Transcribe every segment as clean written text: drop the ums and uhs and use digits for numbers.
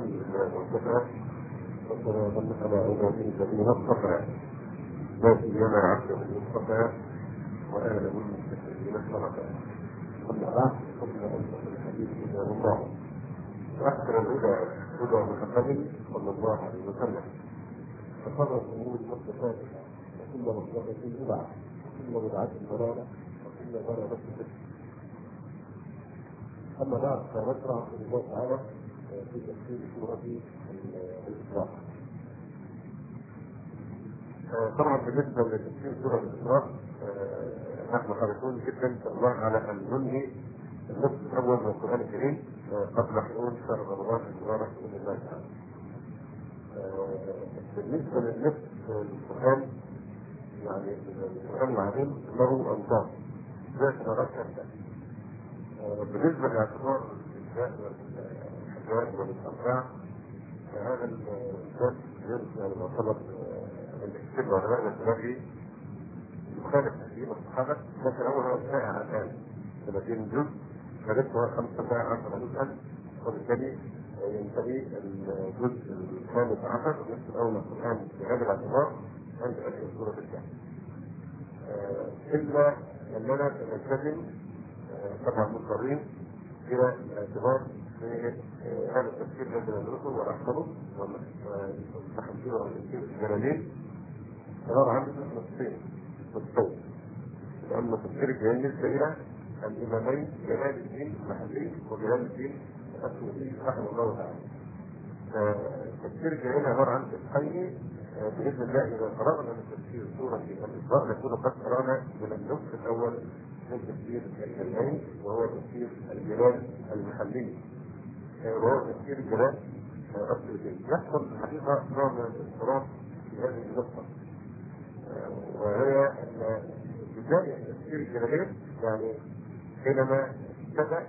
والصفات والسلام على عباده الذين اصطفى لا سيما عبده المصطفى وآله المستقيمين الشرفاء. أما بعد فإن أصدق الحديث كتاب الله وأحسن الهدى هدى محمد صلى الله عليه وسلم وشر الأمور محدثاتها وكل محدثة بدعة وكل بدعة ضلالة وكل ضلالة في الدين. أما بعد فنشرع بإذن الله تعالى في تفسير سورة الإسراء. طبعا بالنسبة لتفسير سورة الإسراء نحن حريصون جدا إن شاء الله على أن ننهي النصف الأول من القرآن الكريم قبل حلول شهر رمضان المبارك بإذن الله تعالى. بالنسبة للنصف القرآن يعني القرآن العظيم له أنصاف ذات درجات كاملة. بالنسبة لاعتبار الإنسان والحجاج والأنواع هذا الإنسان يعني معتبر الاكتب علماء الإسلامي يخالف تحديد الصحابة، لكن أول شائع الآن 30 جزء ثالثها 15,000 وبالتالي ينتهي الجزء الخامس عشر ونصف الأول من القرآن بهذا الاعتبار عند آخر سورة الكهف. إلا أننا نلتزم طبعا مضطرين الى الاعتبار في هذا التفسير الذي ندرسه ونحفظه ونستحمله ونسير الجلالين عباره عن نصفين. لان تفسير الجلالين بالنسبه الى الامامين جلال الدين المحلي وجلال الدين السيوطي رحمه الله تعالى. تفسير الجلالين عباره عن فقهين باذن الله اذا فرغنا من تفسير سوره الاسراء نكون قد فرغنا من النصف الاول من تفسير الجلالين وهو تفسير الجلال المحلي وهو تفسير الجلال السيوطي. يحصل الحقيقه نوع من الاضطراب في هذه النقطه وهي ان بدايه تفسير الجلالين يعني حينما ابتدا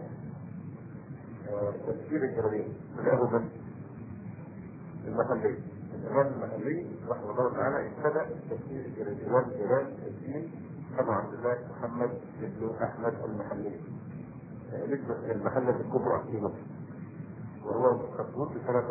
تفسير الجلالين بداه من المحلي. الإمام المحلي رحمه الله تعالى ابتدأ تفسير الجلال جلال الدين أبو عبد الله محمد بن أحمد المحلي نسبة المحلة الكبرى في مصر، وهو مخطوط في سنة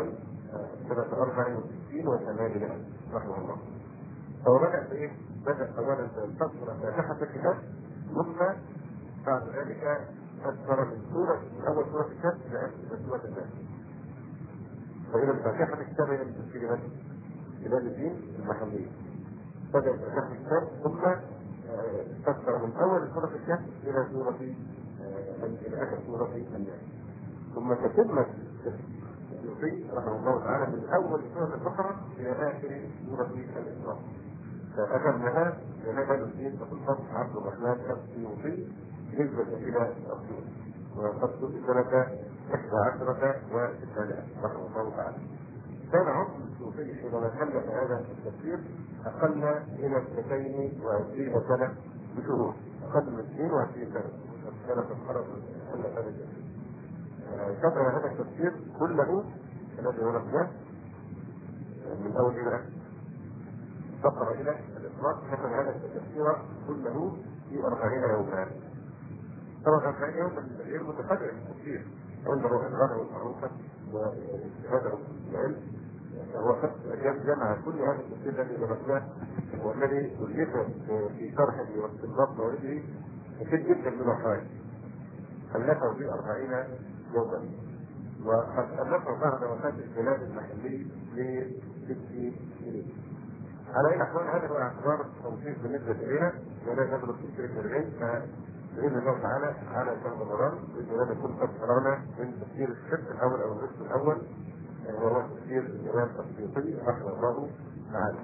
64 و800 رحمه الله. فهو بدأ بإيه؟ بدأ أولا بفسر فاتحة الكتاب ثم بعد ذلك فسر من أول سورة الكهف إلى آخر سورة الناس. فإذا الفاتحة الكتاب هي من تفسير من؟ جلال الدين المحلي. بدأ بفتح الكتاب ثم فسر من أول سورة الكهف إلى سورة إلى آخر سورة الناس. ثم تتمت السيوطي رحمه الله تعالى من أول سورة البقرة إلى آخر سورة الإسراء. فأخذناها جلال الدين فقلت عبد الرحمن السيوطي نسبة إلى السيوطي وقد سنة 11 و600 رحمه الله تعالى. كان عمر الصوفي حينما كلف هذا التفسير اقل الى 22 سنه بشهور، اقل من 22 سنه كان في الحرم كلف هذا التفسير. كتب هذا التفسير كله الذي ورثناه من اول الى بقره الى الاسراء، كتب هذا التفسير كله في 40 يوما. طبعا 40 يوم غير متفرع التفسير عنده الغرض المعروفه وهذا العلم هو قد جمع كل هذا التفسير الذي درسناه والذي ألف في شرحه واستنباط موعده كثير جدا من الحوادث. ألفه في 40 يوما وقد ألفه بعد وفاة الجلال المحلي ل6 سنين. على أي أحوال هذا هو اعتبار توصيف بالنسبة إلينا ولا ندرس تفسير الجلالين بإذن الله تعالى على شهر رمضان بإذن الله نكون قد فرغنا من تفسير الشق الأول أو النصف الأول وهو تفسير الإمام السيوطي رحمه الله تعالى.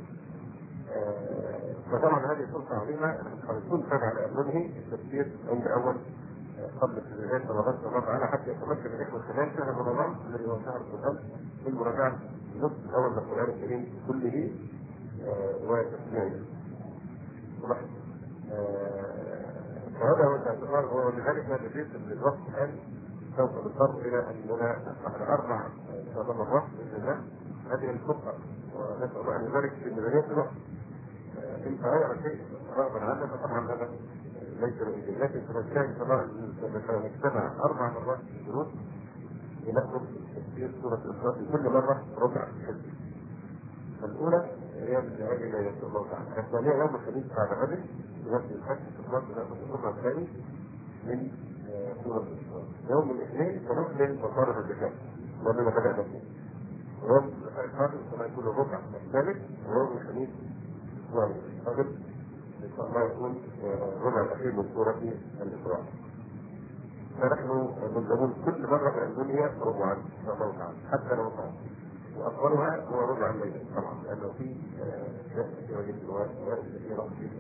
فطبعا هذه فرصة عظيمة حريصون فيها على أن ننهي التفسير عند أول قبل بداية رمضان إن شاء الله تعالى حتى يتمكن الإخوة خلال شهر رمضان الذي هو شهر القرآن من مراجعة النصف الأول من القرآن الكريم كله وتسميعه. وهذا هو الاعتبار هو لذلك ما نريد من الوقت الآن سوف نضطر إلى أننا على 4 مرات بإذن الله هذه الخطة ونسأل الله أن يبارك في ميزانية الوقت. إن تغير شيء رغبا عنا فطبعا هذا ليس بإذن، لكن سنجتهد إن شاء الله نجتمع 4 مرات في الدروس ينقل تفسير سورة الإسراء في كل مرة ربع الحزب. الأولى هي من هذه لا يسر الله تعالى، الثانية يوم الخميس بعد غد ينزل الحج في الرب نأخذ الربع الثاني من سورة الإسراء. يوم الاثنين سنكمل مصارف الزكاة ومن بدأنا فيه. يوم الخامس سيكون الربع الثالث، ويوم الخميس والغد إن شاء الله يكون الربع الأخير من سورة الإسراء. فنحن ملزمون كل مرة من الدنيا ربعا إن شاء الله تعالى حتى لو صار، وأفضلها هو ربع الليل طبعا لأنه في أشياء كثيرة جدا وأشياء كثيرة جدا.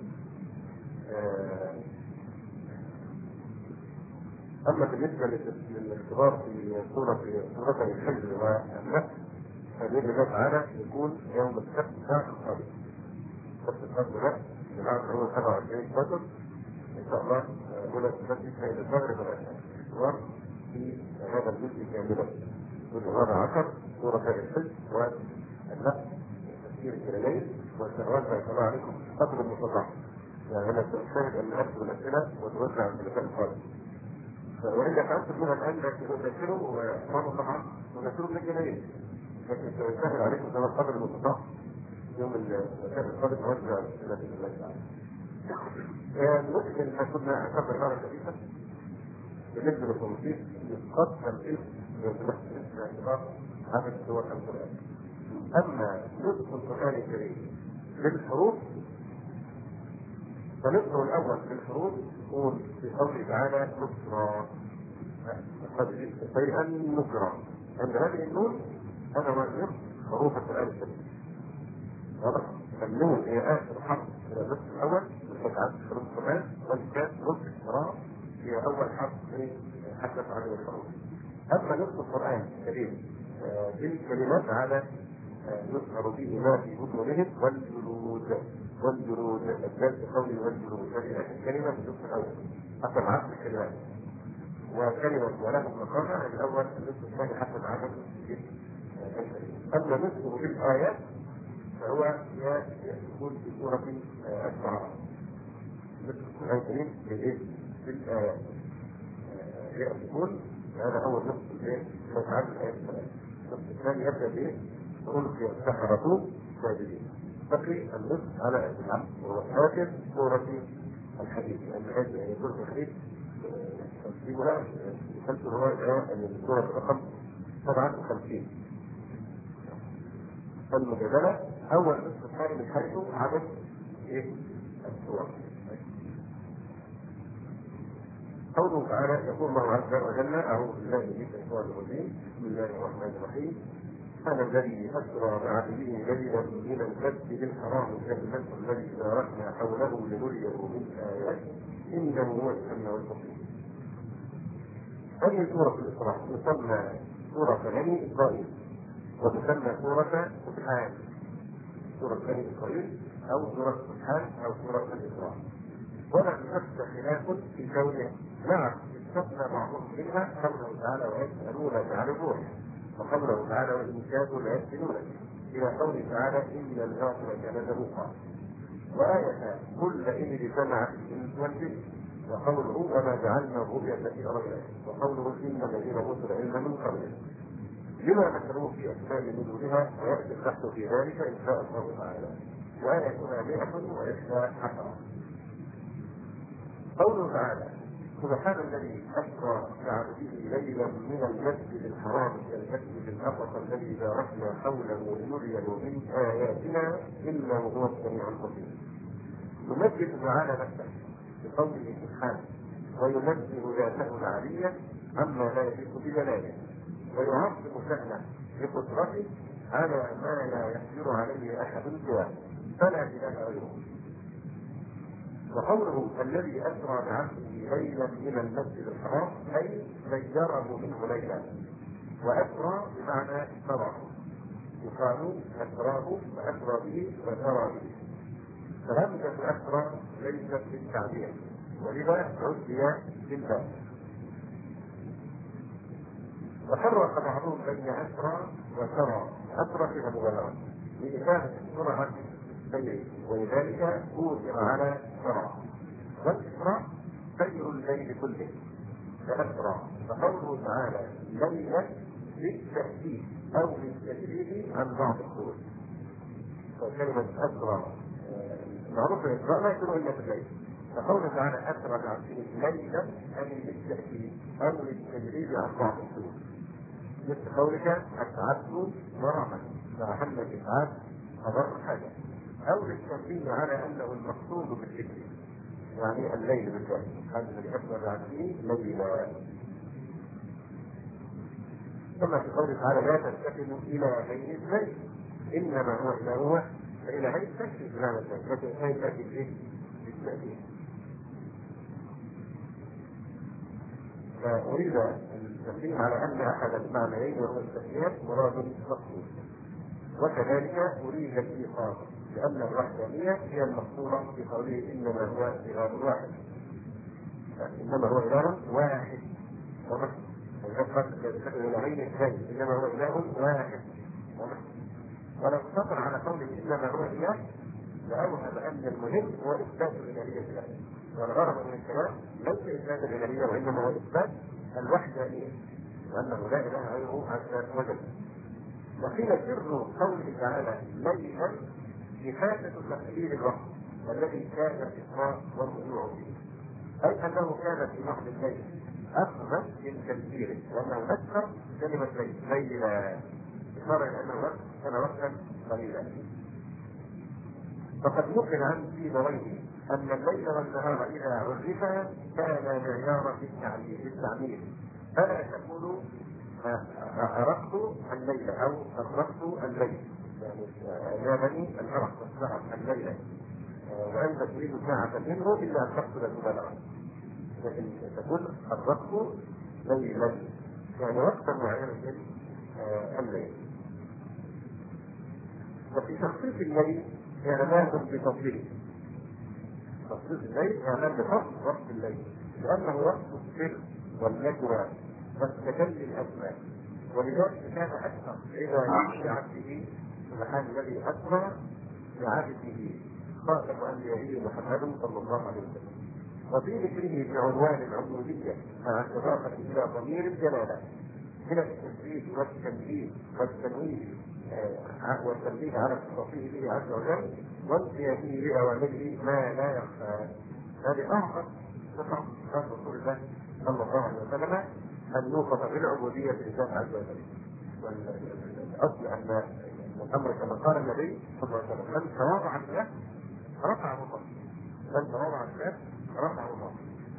أما بالنسبة للاختبار في سورة الحجر والنحل فبإذن الله تعالى يكون يوم السبت الساعة القادمة. السبت القادم ده العام هو 27 بدر إن شاء الله هنا تسجل بين المغرب والعشاء في هذا الجزء كاملا. جزء 14 سورة الحج والنحل تفسير الكلمين والشهوات ما عليكم قدر المستطاع. يعني أنا سأشاهد أن أكتب الأسئلة وتوزع في المكان الخالص. وإذا فأنت منها الآن تذكره وأخباره طبعا تذكره من الجنين، لكن سيسهل عليكم كما قدر المستطاع يوم المكان الخالص توزع الأسئلة بإذن الله تعالى. ممكن ما كنا أكبر مرة كبيرة بالنسبة للتوصيف يقدم اسم باعتبار هذا السور القرآن. أما نصف القرآن الكريم للحروف فنصفه الأول للحروف يكون في قوله تعالى نصرا شيئا نصرا. عند هذه النون هذا هو نصف حروف القرآن الكريم. واضح؟ فالنون هي آخر حرف من النصف الأول من حروف القرآن، والكاف نصف را هي أول حرف حدث عنه الحروف. أما نصف القرآن الكريم بالكلمات على يظهر فيه ما في بطونهم والجلود الدال في قوله والجلود هذه كلمة في النصف الأول حسب عدد الكلمات، وكلمة ولهم مقامها الأول النصف الثاني حسب عدد الكلمات. أما نصفه بالآيات فهو يكون في سورة الشعراء. نصف القرآن الكريم بالآيات يكون هذا أول نصف متعدد الآيات الثلاث. النصف الثاني يبدأ بإيه؟ ألقي السحرة ساجدين. بقي النصف على العبد وهو آخر سورة الحديث، لأن هذه سورة الحديث ترتيبها يسلسل هو السورة رقم 57 المجادلة. أول نصف الثاني من حيث عدد السور. قوله تعالى يقول الله عز وجل أعوذ بالله من الشيطان الرجيم بسم الله الرحمن الرحيم أنا الذي أسرى بعبده ليلا من المسجد الحرام إلى المسجد الذي باركنا حوله لنريه من آياته إنه هو السميع البصير. هذه سورة الإسراء تسمى سورة بني إسرائيل وتسمى سورة سبحان، سورة بني إسرائيل أو سورة سبحان أو سورة الإسراء. ولا يوجد خلاف في كونه نعم استثنى بعضهم منها قوله تعالى ويسألونك عن الروح، وقوله تعالى وإن كادوا ليفتنونك إلى قوله تعالى إن الباطل كان زهوقا، وآية كل إن اجتمعت الإنس والجن، وقوله وما جعلنا الرؤيا التي أريناك، وقوله إن الذين أوتوا العلم من قبله. لما ذكروه في أسماء نزولها ويأتي البحث في ذلك إن شاء الله تعالى. وآيتها 110. قوله تعالى سبحان الذي أسرى بعبده ليلا من المسجد الحرام إلى المسجد الأقصى الذي باركنا حوله لنريه من آياتنا إنه هو السميع البصير. يمجد تعالى نفسه بقوله سبحانه وينزه ذاته العالية عما لا يليق بجلاله، ويعظم شأنه بقدرته على ما لا يقدر عليه أحد سواه فلا إله غيره. وقوله الذي أسرى بعبده ليلا من المسجد الحرام أي غيره منه ليلا، وأسرى بمعنى سرى، يقال أسراه وأسرى به وسرى به. فهمزة أسرى ليست بالتعبير ولذا عدي بالباء. وفرق بعضهم بين أسرى وسرى، أسرى فيها مبالغة لإفادة السرعة الليل، ولذلك أوثر على سرى، والإسراء سير الليل كله فأسرى. فقوله تعالى ليلا للتأكيد أو للتدريب عن بعض الصور. فكلمة أسرى معروف الإسراء لا يكون إلا في الليل، فقوله تعالى أسرى بعبده ليلا أي للتأكيد أو للتدريب عن بعض الصور. مثل قولك أسعدت مرحا فأحل الإسعاد أضر حاجة، أو للتنبيه على أنه المقصود بالذكر يعني الليل بالذات الذي أسرى بعبده ليلا. ثم في قوله تعالى لا تتخذوا إلهين اثنين إنما هو إله هو فإلهين تكفي بمعنى الثاني، لكن الثاني تأتي بإيه؟ بالتأكيد. فأريد التنبيه على أن أحد المعنيين وهو التسمية مراد مقصود، وكذلك أريد الإيقاظ لأن الوحدانية هي المقصورة في قوله إنما هو إله واحد، إنما هو إله واحد وقد يتخذ إلهين اثنين إنما هو إله واحد. ولو اقتصر على قوله إنما هو إله لأوهم أن المهم هو إثبات الإلهية له، والغرض من الكلام ليس إثبات الإلهية وإنما هو إثبات الوحدانية وأنه لا إله غيره عز وجل. وقيل سر قوله تعالى ليلا إفادة تقليل الوقت الذي كان الإسراء والرجوع فيه، أي أنه كان في بعض الليل أخذ من تفسيره وأنه أكثر كلمة ليلا إشارة إلى أن الوقت كان وقتا قليلا. فقد نقل عن سيبويه أن الليل والنهار إذا عرفا كان معيارا للتعمير، فلا تقول أرقت الليل أو أرقت الليل، يعني جابني الأرق والسهر الليل وأنت تريد ساعة منه إلا أن تقصد المبالغة، لكن تقول أرقت ليلا يعني وقتا معينا من الليل. وفي تخصيص الليل إعلان بتفضيله، تخصيص الليل إعلان بفضل وقت الليل لأنه وقت السر والنجوى والتجلي الأسماء، ولذلك كان أكثر إذا بعبده سبحان الذي أسرى بعبده خاتم أنبيائه محمد صلى الله عليه وسلم. وفي ذكره بعنوان العبودية مع إضافة إلى ضمير الجلالة من التنزيه والتنبيه والتنويه والتنبيه على التصريح به عز وجل وانقياده بأوامره ما لا يخفى. هذه أعظم صفة عن رسول الله صلى الله عليه وسلم أن يوصف بالعبودية لله عز وجل. والأصل أن الأمر كما قال النبي صلى الله عليه وسلم من تواضع لله رفعه الله، من تواضع لله رفعه الله.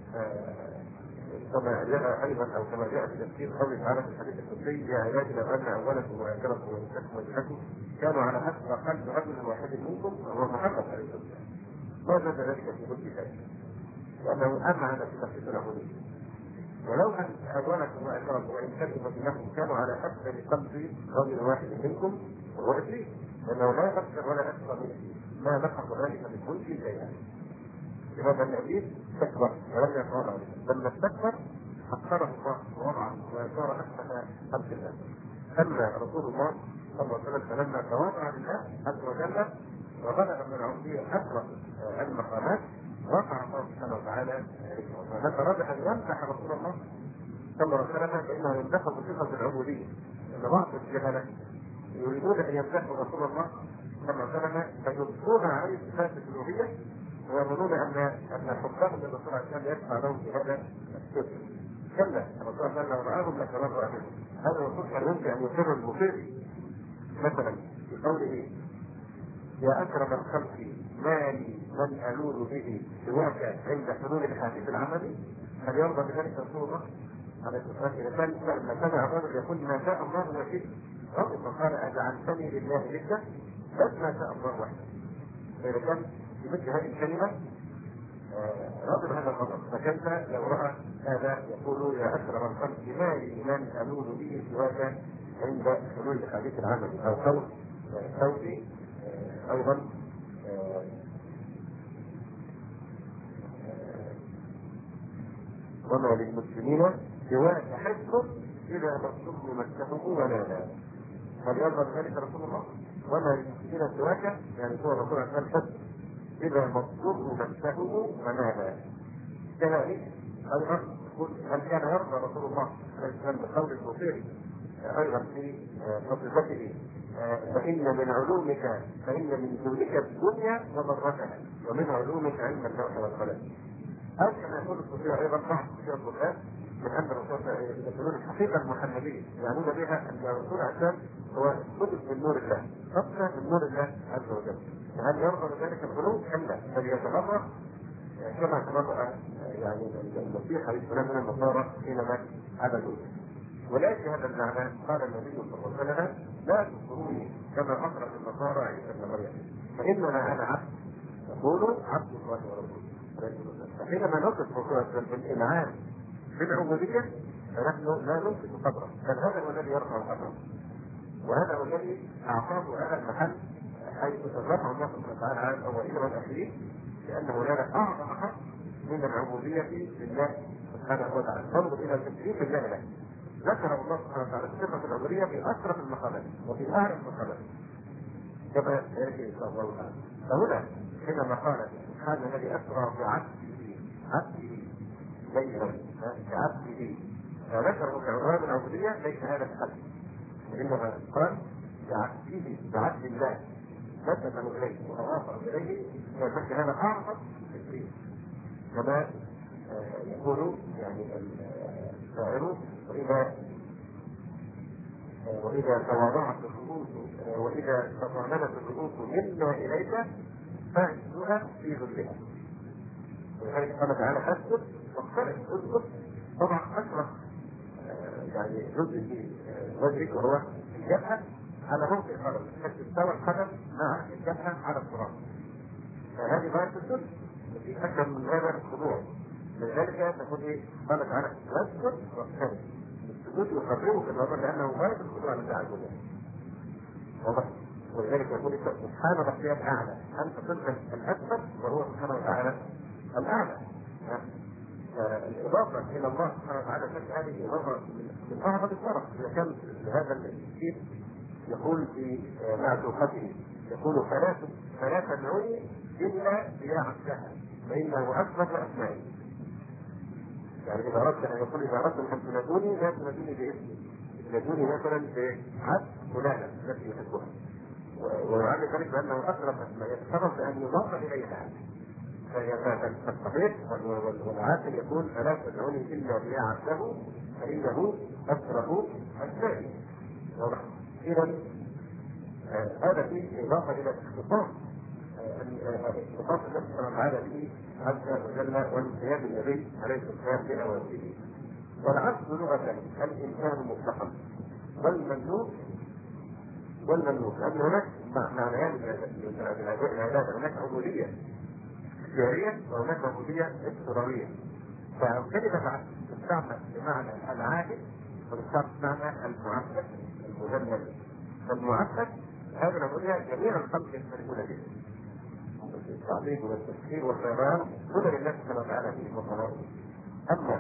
كما جاء ايضا او كما جاء في تفسير قوله تعالى في الحديث القدسي يا عبادي لو ان اولكم واخركم وانساكم وجهكم كانوا على حسب قلب رجل واحد منكم وهو محمد عليه الصلاه والسلام ما زاد ذلك في كل ذلك لانه امعن في تخصيص العبوديه. ولو ان اولكم واخركم وانساكم وجهكم كانوا على حسب قلب رجل واحد منكم وهو ابليس لانه لا يكثر ولا اكثر منه ما نقص ذلك من كل شيء. لماذا الابليس استكبر ولم يتواضع له، لما استكبر حقره الله ووضعه وصار احسن خلق الله. اما رسول الله صلى الله عليه وسلم فلما تواضع لله عز وجل وبلغ من العبوديه اكبر المقامات رفع الله سبحانه وتعالى هذا اراد ان يمدح رسول الله صلى الله عليه وسلم فانه يمدحه بصفه العبوديه. ان بعض الجهله يريدون ان يمدحوا رسول الله صلى الله عليه وسلم فيضيفون عليه صفات الالوهيه ويظنون ان حبهم للرسول صلى الله عليه وسلم يدفع لهم في هذا السر. كلا الرسول صلى الله عليه وسلم لو راهم لكرهوا اهله. هذا الرسول كان يمكن ان يسر المطير مثلا في قوله يا اكرم الخلق ما لي من الوذ به سواك عند حلول الحديث العملي، هل يرضى بذلك رسول الله عليه الصلاه والسلام؟ اذا كان لما سمع الرجل يقول ما شاء الله وشئت رضي فقال اجعلتني لله جدا بس ما شاء الله وحده. فاذا كان بمثل هذه الكلمة رضي هذا الغضب، فكيف لو رأى هذا يقول يا أكرم الخلق ما لي من ألوذ به سواك عند حلول الحديث العملي أو قول صوتي أيضا وما للمسلمين سواك حسب إذا مكتوب مسهم ولا لا. هل يرضى بذلك رسول الله؟ وما للمسلمين سواك يعني هو الرسول عليه الصلاة والسلام إذا مصدره مسه ونالا. كذلك أيضا هل كان يرضى رسول الله عليه الصلاة والسلام بقول المطير ايضا في صفته فان من علومك فان من جودك الدنيا وضرتها ومن علومك علم اللوح والقلم. او كما يقول الصوفيه ايضا بعض صوفيه القران من ان الرسول يقولون الحقيقه المحمديه يعنون بها ان الرسول عشان هو قدس من نور الله، خاصه من نور الله عز وجل. هل يرضى ذلك الغلو؟ كلا، بل يتبرأ كما تبرأ يعني المسيح عليه السلام من النصارى حينما عبدوه. ولكن هذا المعنى قال النبي صلى الله عليه وسلم: لا تذكروني كما اخرج النصارى عيسى ابن مريم فانما انا عبد يقول عبد الله ورسوله. فحينما نصف الرسول بالانعام بالعبوديه فنحن لا نمسك قدره، بل هذا هو الذي يرفع قدره، وهذا هو الذي اعطاه هذا المحل حيث رفع الله سبحانه وتعالى على الاولين والاخرين، لان هناك اعظم حق من العبوديه لله سبحانه وتعالى. تنظر الى تكليف الله له. ذكر الله سبحانه وتعالى صفه العبوديه في اشرف المقامات وفي اعلى المقامات كما سياتي ان شاء الله تعالى. فهنا حينما قال سبحان الذي اسرى بعبده ليلا بعبده فذكره بعنوان العبوديه ليس هذا الحد، وانما قال بعبد الله نسبه اليه واضافه اليه فكان هذا اعظم تكليف. كما يقول يعني الشاعر: واذا تواضعت الرؤوس واذا تضامنت الرؤوس منا اليك فاعزها في ظلها. ولذلك قال تعالى: اسكت واقترب. اسكت طبعا اشرف يعني جزء في وجهك وهو الجبهه على موضع القدم، تستوى القدم مع الجبهه على التراب. فهذه غايه السجود التي اكثر من هذا الخضوع. لذلك نقول ايه؟ قال تعالى: اسكت واقترب. السجود يقربه في الوضع لانه غايه الخضوع لله عز وجل. واضح؟ ولذلك يقول سبحان ربي الاعلى، انت صرت الاكبر وهو سبحانه وتعالى الاعلى. الاضافه الى الله سبحانه وتعالى هذه اضافه من اعظم الشرف. اذا كان هذا الشيء يقول في معشوقته يقول: فلا تدعوني الا يا عبدها فانه اكبر اسمائي. يعني اذا اردت ان يقول اذا اردت ان تنادوني لا تنادوني باسمي، تنادوني مثلا بعبد فلانه التي يحبها، ويعلم ذلك بانه اقرب اسماء يتصرف بان يضاف اليها. فالصحيح والعاقل يقول: فلا تدعوني الا بيا عبده فانه اقرب اسمائي. اذا هذا فيه اضافه الى اختصاص اختصاص الله سبحانه وتعالى به عز وجل والانقياد النبي عليه الصلاه والسلام باوامره. والعبد لغه الانسان مطلقا والمملوك لان هناك معنيان للعباده، هناك عبوديه اختياريه وهناك عبوديه اضطراريه. فكلمه عبد تستعمل بمعنى العابد وتستعمل بمعنى المعبد المذلل. فالمعبد هذا العبوديه جميع الخلق يشتركون به، التعظيم والتسخير والطيران كل لله سبحانه وتعالى فيه وصلاته. اما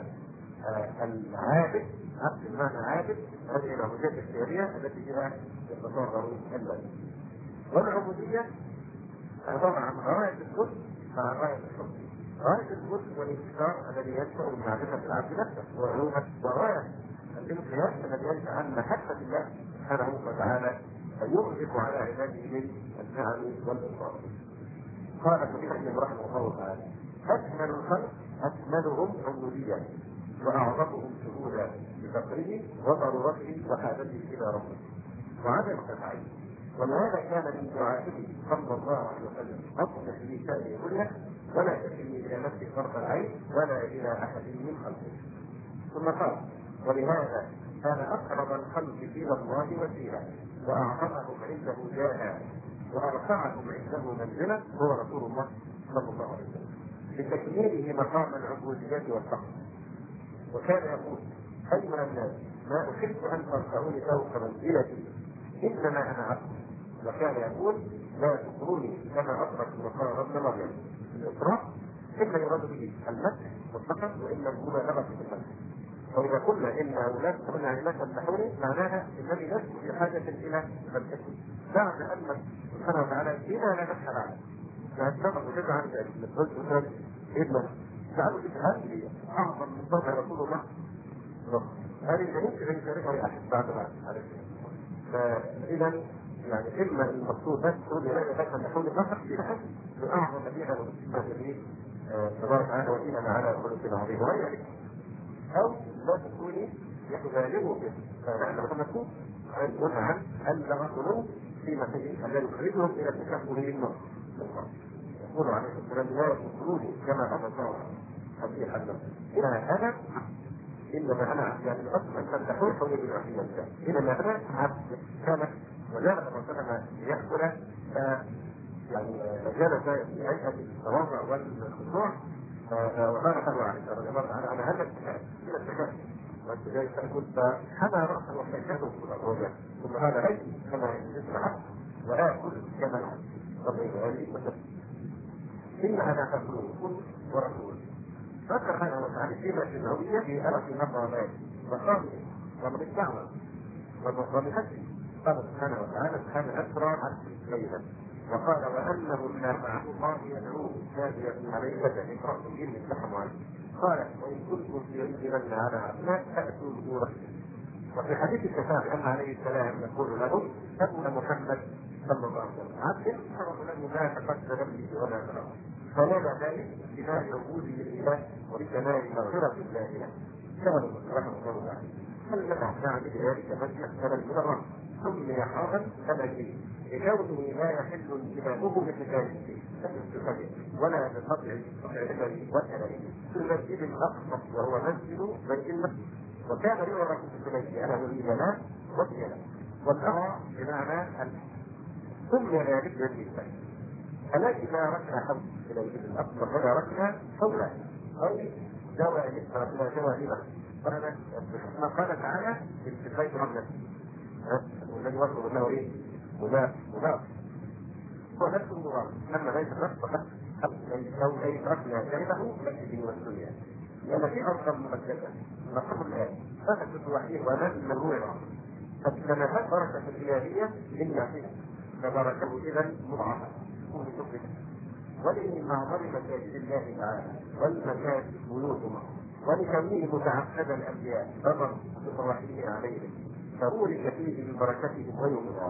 العابد عبد بمعنى عابد هذه العبوديه الاختياريه التي فيها يتصور البدن. والعبوديه عباره عن غايه الكل مع غايه الحب. غايه الكل والانكسار الذي ينشا من معرفه العبد نفسه وغايه الانقياد الذي ينشا عن محبه الله سبحانه وتعالى فيغلق على عباده من النعم والاكرام. قال ابن القيم رحمه الله تعالى: اكمل الخلق اكملهم عبوديه واعظمهم شهودا بفقره وضرورته وحاجته الى ربه وعدم شفاعته. ولهذا كان من دعائه صلى الله عليه وسلم: اصلح لي شاني كله ولا تكلني الى نفسي طرف العين ولا الى احد من خلقه. ثم قال: ولهذا كان اقرب الخلق الى الله وسيله واعظمهم عنده جاها وارفعهم عنده منزله هو رسول الله صلى الله عليه وسلم لتكميله مقام العبوديه والتقوى. وكان يقول: ايها الناس ما احب ان ترفعوني فوق منزلتي انما انا عبد. وكان يقول: لا تكروني كما اطرق النصارى ابن مريم. الاطراق اما يراد به المسح مطلقا واما المبالغه في المسح. واذا قلنا ان اولاد قلنا لا تمسحوني معناها انني لست في حاجه الى مسحكم بعد ان سبحانه وتعالى بما لا مسح بعد. فاتفق وتبع عن ذلك مثل مثلا ابن سالوا في هذه اعظم من ضرب رسول الله هذه لا يمكن ان يشاركها احد بعد عليه فاذا يعني اما المقصود بس تقول لي بس ان تكون النصر في احد من اعظم الذين المسلمين تبارك وتعالى واننا على خلق عظيم وغير او لا تكوني يتبالغوا به فنحن نقول عن البلغ القلوب فيما فيه الذي يخرجهم الى التكفل بالنصر يقول عليه السلام لا يدخلوني كما امر الله هذه الحدث الى هذا انما انا يعني الاصل ان تكون حول الوحيد انما انا عبد كان وجاء الرسول ليأكل يعني جلس في هيئه التواضع والخضوع وقال له على هذا الاتجاه الى التكفل والاتجاه تاكل فحمى راسه وحكته في الارض ثم هذا ليس كما يسمع واكل كما إن أنا رسول ورسول فكر هذا وتعالى فيما في الهوية في أرض المقامات وقامه ومن الدعوة ومن حجه قال سبحانه وتعالى سبحانه أسرى عبد ليلا وقال وأنه لا معه الله يدعوه ناديا عليه بدأ إقرأ الجن يتلحم عنه قال وإن كنتم في يجرن على أبناء فأتوا بسورة وفي حديث الشفاعة أن عليه السلام يقول له أن محمد صلى الله عليه وسلم عبد يحرم له ما تقدم به ولا تراه فنال ذلك بكمال وجوده لله وبكمال مغفرة الله له كان رحمه الله تعالى هل نعم بذلك مسلك فلن يرى ثم يحرم فمجيء لكونه لا يحل انتباهه بحكايته ولا بقطع العلم والكلام في المسجد الاقصى وهو مسجد بيت المقدس وكان يعرف في البيت انا اريد لا وفي لا والامر بمعنى ثم ذلك للنساء ألا إذا ركنا حول إلى الجبل الأكبر ولا ركنا حوله أو جوانبه ما قال تعالى في البيت رملا والذي وصل له إيه؟ مضاف هو نفس المضاف أما ليس نفس فقط أو أي ركنا جانبه مسجد والدنيا لأن في أرض مقدسة نقول الآن فقط وحيد وأمام مجموعة فكما بركة الإلهية إلا فيه فبركته إذا مضاعفة ولإن معظم مساجد الله تعالى والمساجد بيوتهما ولكونه متعقد الأنبياء فقط بصلاحه عليهم فبورك فيه من بركته غير مضاعف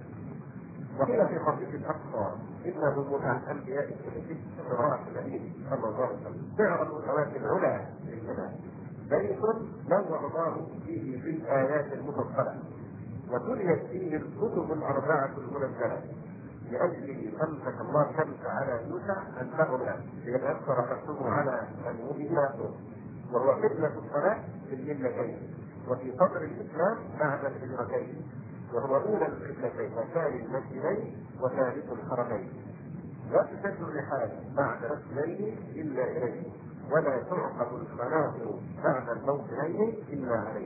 وقيل في قصيدة الأقصى إنه متع الأنبياء الكريم النبي صلى الله عليه وسلم فعل الصلاة العلى للسماء بيت نوع الله فيه في الآيات المفصلة وتليت فيه الكتب الأربعة المنزلة لأجل أمسك الله شمس على يوسع أن تغرب ليأثر خصمه على أنوبه وهو قبلة الصلاة في الملتين وفي صدر الإسلام بعد الهجرتين وهو أولى القبلتين وثاني المسجدين وثالث الحرمين لا تشد الرحال بعد مسجدين إلا إليه ولا تعقب القناطر بعد الموطنين إلا عليه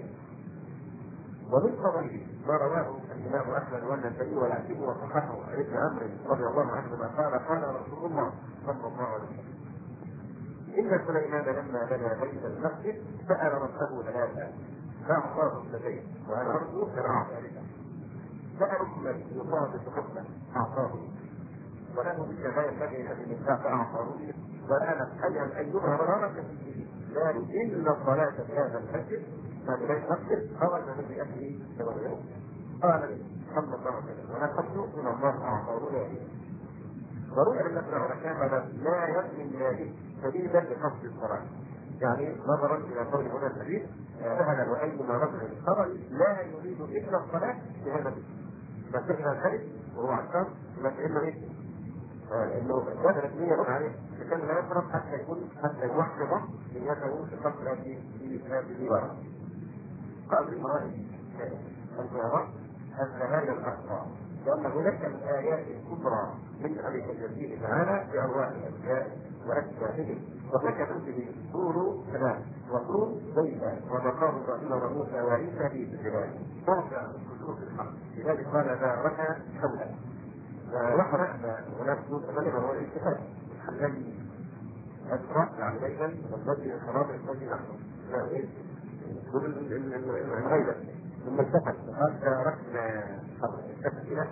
ومن فضله ما رواه الإمام أحمد والنسائي والعتيب وصححه عن ابن عمرو رضي الله عنهما قال رسول الله صلى الله عليه وسلم إن سليمان لما بنى بيت المسجد سأل ربه ثلاثة فأعطاه اثنتين وأنا أرجو أن سأل من يصادق حكمه أعطاه وله بالجمال الذي المفتاح أعطاه وأنا أيهم أيها مرارة ذلك إن الصلاة في هذا المسجد ما بين المسجد خرج من بأهله وغيره قال صلى الله عليه وسلم ونحن من الله أعطاه ذلك ضروري أن نسمع كاملا لا يبني الله سبيلا لقصد الصلاة يعني نظرا إلى قول هنا الحديث سهل وأيما رجل خرج لا يريد إلا الصلاة في هذا مسجد الخارج وهو عشان مسجد إيه؟ انه بدأت الدنيا عليه فكان لا يفرق حتى يوحد نيته في الفترة في هذه الورقة. قال المرأي الجواب أن هذا الأخطاء لأن هناك الآيات الكبرى من أمر الجليل تعالى بأرواح الأنبياء وأشباههم وهناك به طول سلام وطول بيتا ومقام إبراهيم وموسى وعيسى في الجبال موضع خصوص الحق لذلك قال بارك حوله وحرقنا هناك ثمانية هو الاتفاق الذي أسرع يعني دايما والمسجد الحرام المسجد الأحمر الغيبة ثم التفت قال تركنا التفكير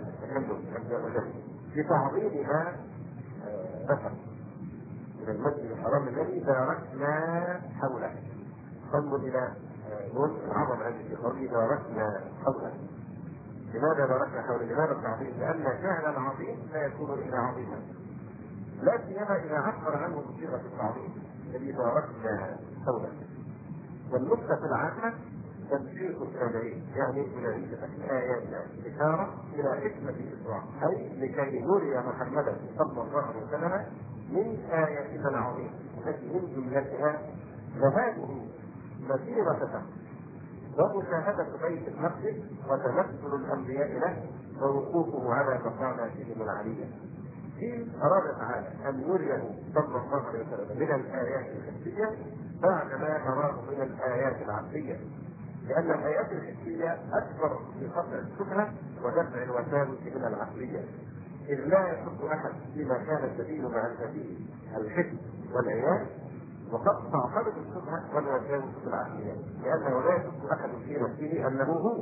في تعظيمها سفر من المسجد الحرام الذي باركنا حوله انظر إلى نون عظم هذه الشيخ باركنا حوله لماذا باركنا حول لماذا التعظيم؟ لأن فعلا عظيم لا يكون إلا عظيما، لا سيما إذا عبر عنه بصيغة التعظيم الذي باركنا حوله. والنقطة العامة تنسيق التابعين، يعني إلى آيات إشارة إلى حكمة الإسراء، أي لكي نري محمدا صلى الله عليه وسلم من آياتنا العظيمة التي من جملتها ذهابه مسيرة شهر ومشاهدة بيت المقدس وتمثل الأنبياء له ووقوفه على مقاماتهم العالية. إذ أراد تعالى أن يريه صلى الله عليه وسلم من الآيات الحسية بعد ما نراه من الآيات العقلية، لأن الآيات الحسية أكبر في قطع الشبهة ودفع الوساوس من العقلية، إذ لا يشك أحد فيما كان الدليل مع الدليل الحس والعيان، وقد تعترض الشبهة والوساوس العقلية، لأنه لا يشك أحد في نفسه أنه هو.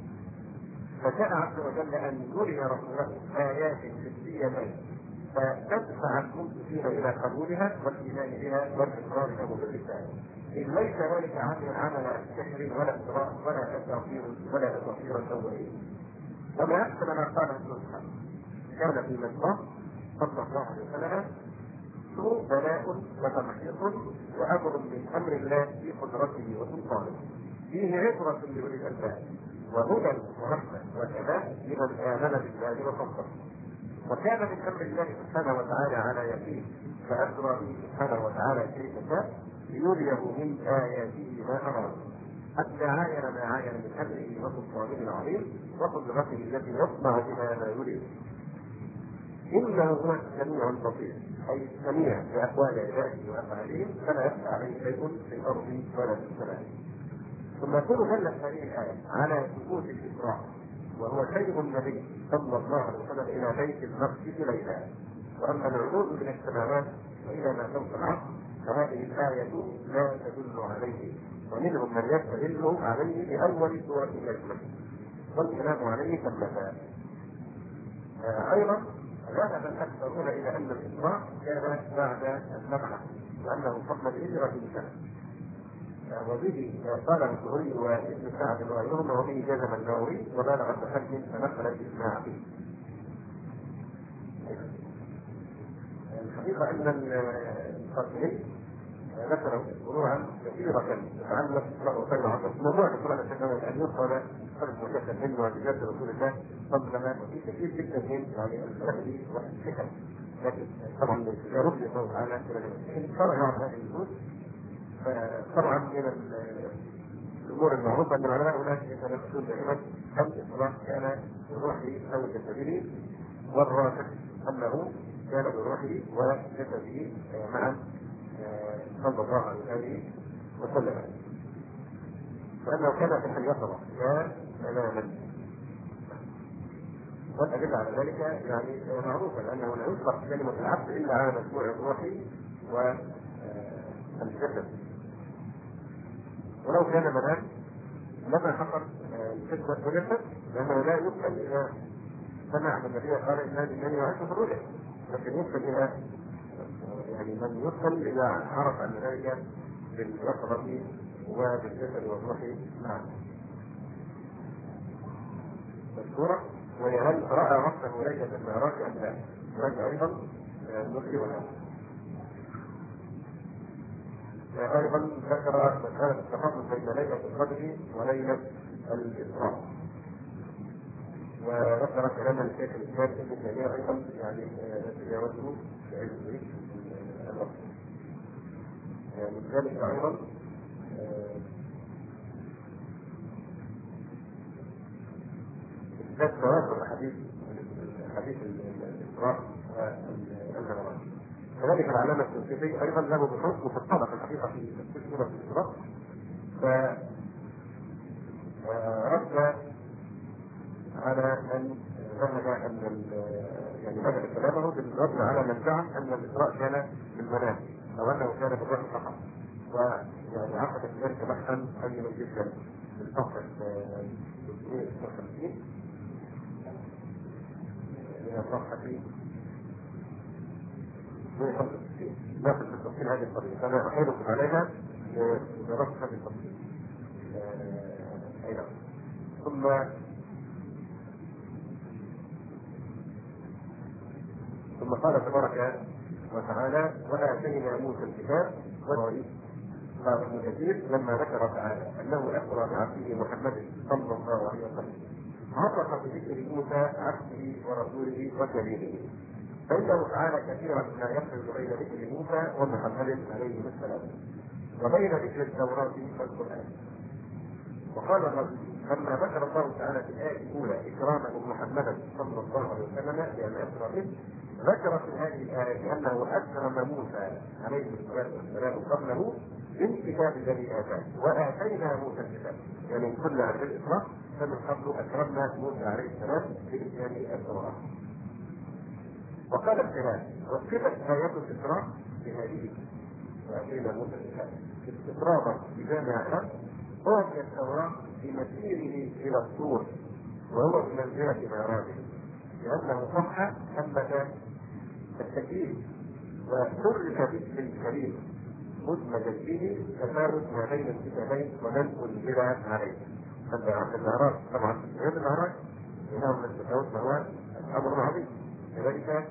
فشاء عز وجل أن يري رسوله آيات حسية فتدفع المسلمين إلى قبولها والإيمان بها والإقرار له بالرسالة، إذ ليس ذلك عمل السحر ولا افتراء ولا أساطير الأولين. وما أحسن ما قاله سبحانه كان في مصر صلى الله عليه وسلم سوء بلاء وتمحيص وأمر من أمر الله في قدرته وسلطانه، فيه عبرة لأولي الألباب وهدى ورحمة وثبات لمن آمن بالله وصدق. وكان من أمر الله سبحانه وتعالى على يقين، فأسرى به سبحانه وتعالى كيف شاء ليريه من آياته ما أراد، حتى عاين ما عاين من أمره وسلطانه العظيم وقدرته التي يصنع بها ما يريد. إنه هو السميع البصير، أي السميع بأقوال عباده وأفعالهم فلا يخفى عليه شيء في الأرض ولا في السماء. ثم تكون دلت هذه الآية على ثبوت الإسراء، وهو سير النبي صلى الله عليه وسلم إلى بيت المقدس ليلا. وأما العلوم من السماوات وإلى ما فوق الأرض فهذه الآية لا تدل عليه، ومنهم من يستدل عليه بأول سورة النجم، والكلام عليه ثبتا. أيضا ذهب الأكثرون إلى أن الإسراء كان بعد النقلة، وأنه قبل الهجرة بسنة، وبه قال الزهري وابن سعد وغيرهم، وبه جزم النووي وبالغ التحدي فنقل الإجماع به. الحقيقة أن المقدمين ذكروا فروعا كثيرة تتعلق بإسراء عن موضوع الإسراء أن يدخل قلب مجسد من معجزات رسول الله صلى الله عليه وسلم، وفي كثير جدا من يعني التحدي والحكم، لكن طبعا يرد الله تعالى إلى شرع هذه الوجود. طبعا من الامور المعروفه ان العلماء هناك يتنافسون دائما هل الاسراء كان بروحه او جسده، والراجح انه كان بروحه وجسده معا صلى الله عليه وسلم، فانه كان في اليقظه لا تماما. والادله على ذلك يعني معروفه، لانه لا يطلق كلمه العبد الا على مجموع الروح والجسد، ولو كان منام لما حصل الفتنة ونفت، لأنه لا يمكن إلى سمع من النبي قال إنني وعدت في الرؤيا، لكن يمكن إلى يعني من يدخل إذا عرف أن ذلك باليقظة وبالجسد والروح معا. الصورة وهي هل رأى ربه ليلة المعراج أم لا؟ هذا أيضا نصي ولا أيضا ذكر مسألة التفاضل بين ليلة القدر وليلة الإسراء، وذكر كلام الشيخ الإسلام ابن تيمية أيضا يعني تجاوزه في علم الوقت. من ذلك أيضا إثبات تواتر حديث الإسراء والمعراج. كذلك العلامة السنسيطي أيضا له بحوث مفصلة في الحقيقة في تفسير سورة الإسراء، فرد على من ذهب أن يعني بدأ كلامه بالرد على من زعم أن الإسراء كان بالمنام أو أنه كان بالروح فقط، ويعني عقد في ذلك بحثا قيما جدا في الصفحة 350 من الصفحة ناخذ بالتفصيل هذه القضية، فأنا أحيلكم عليها لدراسة هذه القضية. أيضا ثم ثم قال تبارك وتعالى: وآتينا موسى الكتاب والحكمة. قال ابن كثير لما ذكر تعالى انه اخبر بعبده محمد صلى الله عليه وسلم عرف بذكر موسى عبده ورسوله وكريمه، فانه تعالى كثيرا ما يخرج بين ذكر موسى ومحمد عليه السلام وبين ذكر التوراه والقران. وقال الرجل لما ذكر الله تعالى في الايه الاولى اكرامه محمدا صلى الله عليه وسلم لان اكرم به، ذكر في هذه الايه انه اكرم موسى عليه الصلاه والسلام قبله بالكتاب الذي اتاه، واتينا موسى الكتاب، يعني كل هذه الاطلاق فمن قبل اكرمنا موسى عليه السلام باتيان التوراه. وقال الخلاف وصفت ايات الاكرام بهذه واتينا موسى الكتاب استطرادا بجامع هو من التوراه بمسيره الى الطور وهو بمنزله معراجه، لانه صح ثمه التكليف وحرك باسم الكريم مدمجا به تفاوت ما بين الكتابين ومن انزل عليه. المعراج طبعا غير المعراج انه من التفاوت وهو امر عظيم، لذلك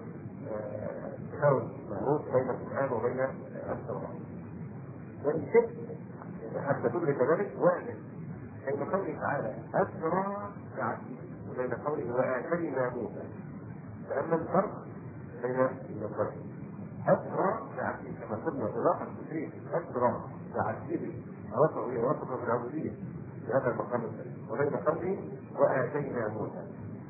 تفاوت معروف بين القران وبين التوراه. وان شئت حتى تدرك ذلك واجب بين قوله تعالى اسرى بعبده وبين قوله واتينا موسى، فاما الفرق بين الفرق أسرى بعبده كما قلنا إضافة التشريف أسرى بعبده رفعه يوافق بالعبودية في هذا المقام الثاني، وبين قوله وآتينا موسى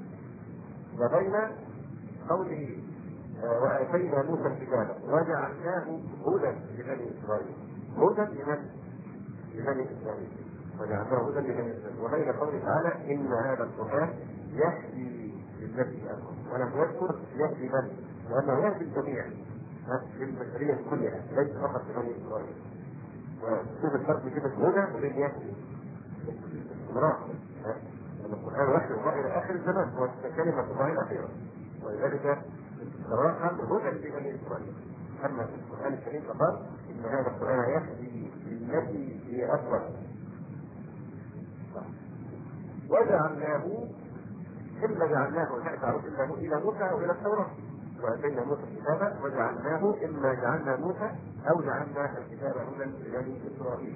وبين قوله وآتينا موسى الكتاب وجعلناه هدى لبني إسرائيل، هدى لبني إسرائيل وجعلناه هدى لبني إسرائيل، وبين قوله تعالى إن هذا القرآن يهدي للذي آمن، ولم يذكر يهدي من، لأنه يهدي الجميع للبشرية كلها ليس فقط لبني إسرائيل. وشوف الفرق بين هدى وبين يهدي استمرار، القرآن يحيي الله إلى آخر الزمان، هو كلمة الله الأخيرة، ولذلك استمرار هدى لبني إسرائيل. أما في القرآن الكريم فقال إن هذا القرآن يهدي للتي هي أفضل. وجعلناه إما جعلناه تعرف إنه إلى موسى وإلى التوراة، واتينا موسى الكتاب وجعلناه اما جعلنا موسى او جعلنا الكتاب هدى لبني اسرائيل.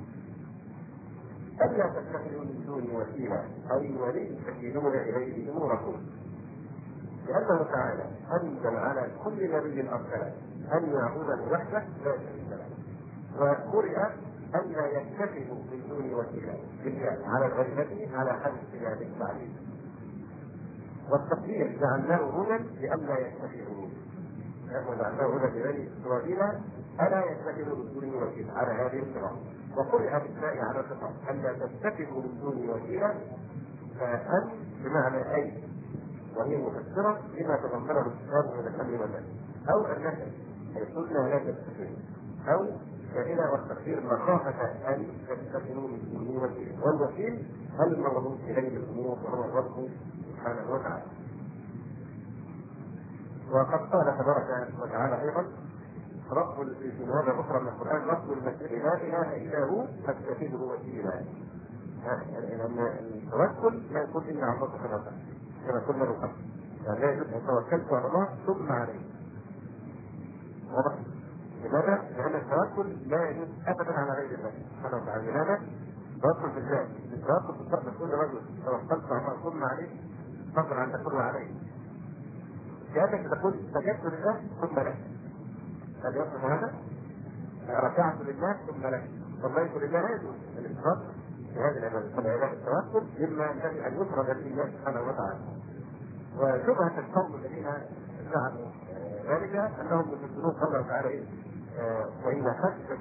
الا تتخذوا من دوني وكيلا اي ولي تكيلون اليه اموركم، لانه تعالى انزل على كل نبي ارسله ان يعبده وحده لا شريك له، وقرئ ان لا يتخذوا من دوني وكيلا بالله على الغيبه على حد اختلاف التعليم. والتقدير جعلناه هدى لئلا يتخذوا، وجعلناه هدى لبني اسرائيل الا يتخذوا من دوني وكيلا على هذه القراءه. وقرئ بالتاء على الخطاب الا تتخذوا من دوني وكيلا، فان بمعنى اي، وهي مفسره لما تضمنه الكتاب من الامر والنهي، او النهي اي قلنا لا تتخذوا، او فإلى والتقدير مخافة أن تتخذوا من دونه وكيلا، والوكيل المرغوب إليه الأمور وهو الرب سبحانه وتعالى. وقد قال تبارك وتعالى أيضا رب في هذا أخرى من القرآن رب المسجد لا إله إلا هو فاتخذه وكيلا. لأن التوكل لا يكون إلا على الله سبحانه وتعالى كما قلنا من قبل، يعني لا يجوز أن توكلت على الله ثم عليه. واضح؟ لماذا؟ لأن التوكل لا يجوز أبدا على غير الله سبحانه وتعالى. لماذا؟ التوكل بالله، التوكل بالصبر، كل رجل توكلت على الله ثم عليه صبر أن تكون عليه. كأنك تقول سجدت لله ثم لك، هل يصح هذا؟ ركعت لله ثم لك، صليت لله، لا يجوز الإفراط في هذه العبادة. فالعبادة التوكل مما ينبغي أن يفرد لله سبحانه وتعالى. وشبهة القوم الذين زعموا ذلك انهم يفسرون قوله تعالى وإذا حدث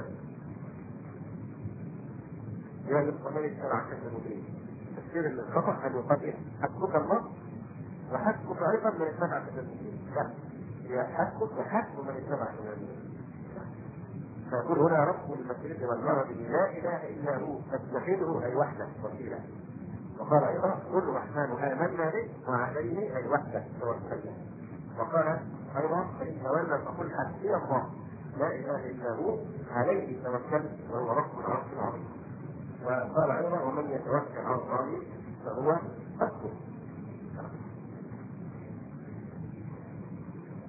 يا للصميم شرع كسب المدين. تفسير الخطأ ان يقال حسبك الله وحسبك ايضا من اتبع كسب المدين، لا، هي حسبك وحسب من اتبع كسب المدين. فيقول هنا رب المشرق والمغرب لا اله الا هو فاتخذه اي وحده وكيلا. وقال ايضا قل الرحمن امنا به وعليه اي وحده توكلنا. وقال ايضا فان تولى فقل حسبي الله لا اله الا هو عليه توكلت وهو رب العرش العظيم. وقال ايضا ومن يتوكل على الله فهو حسبه.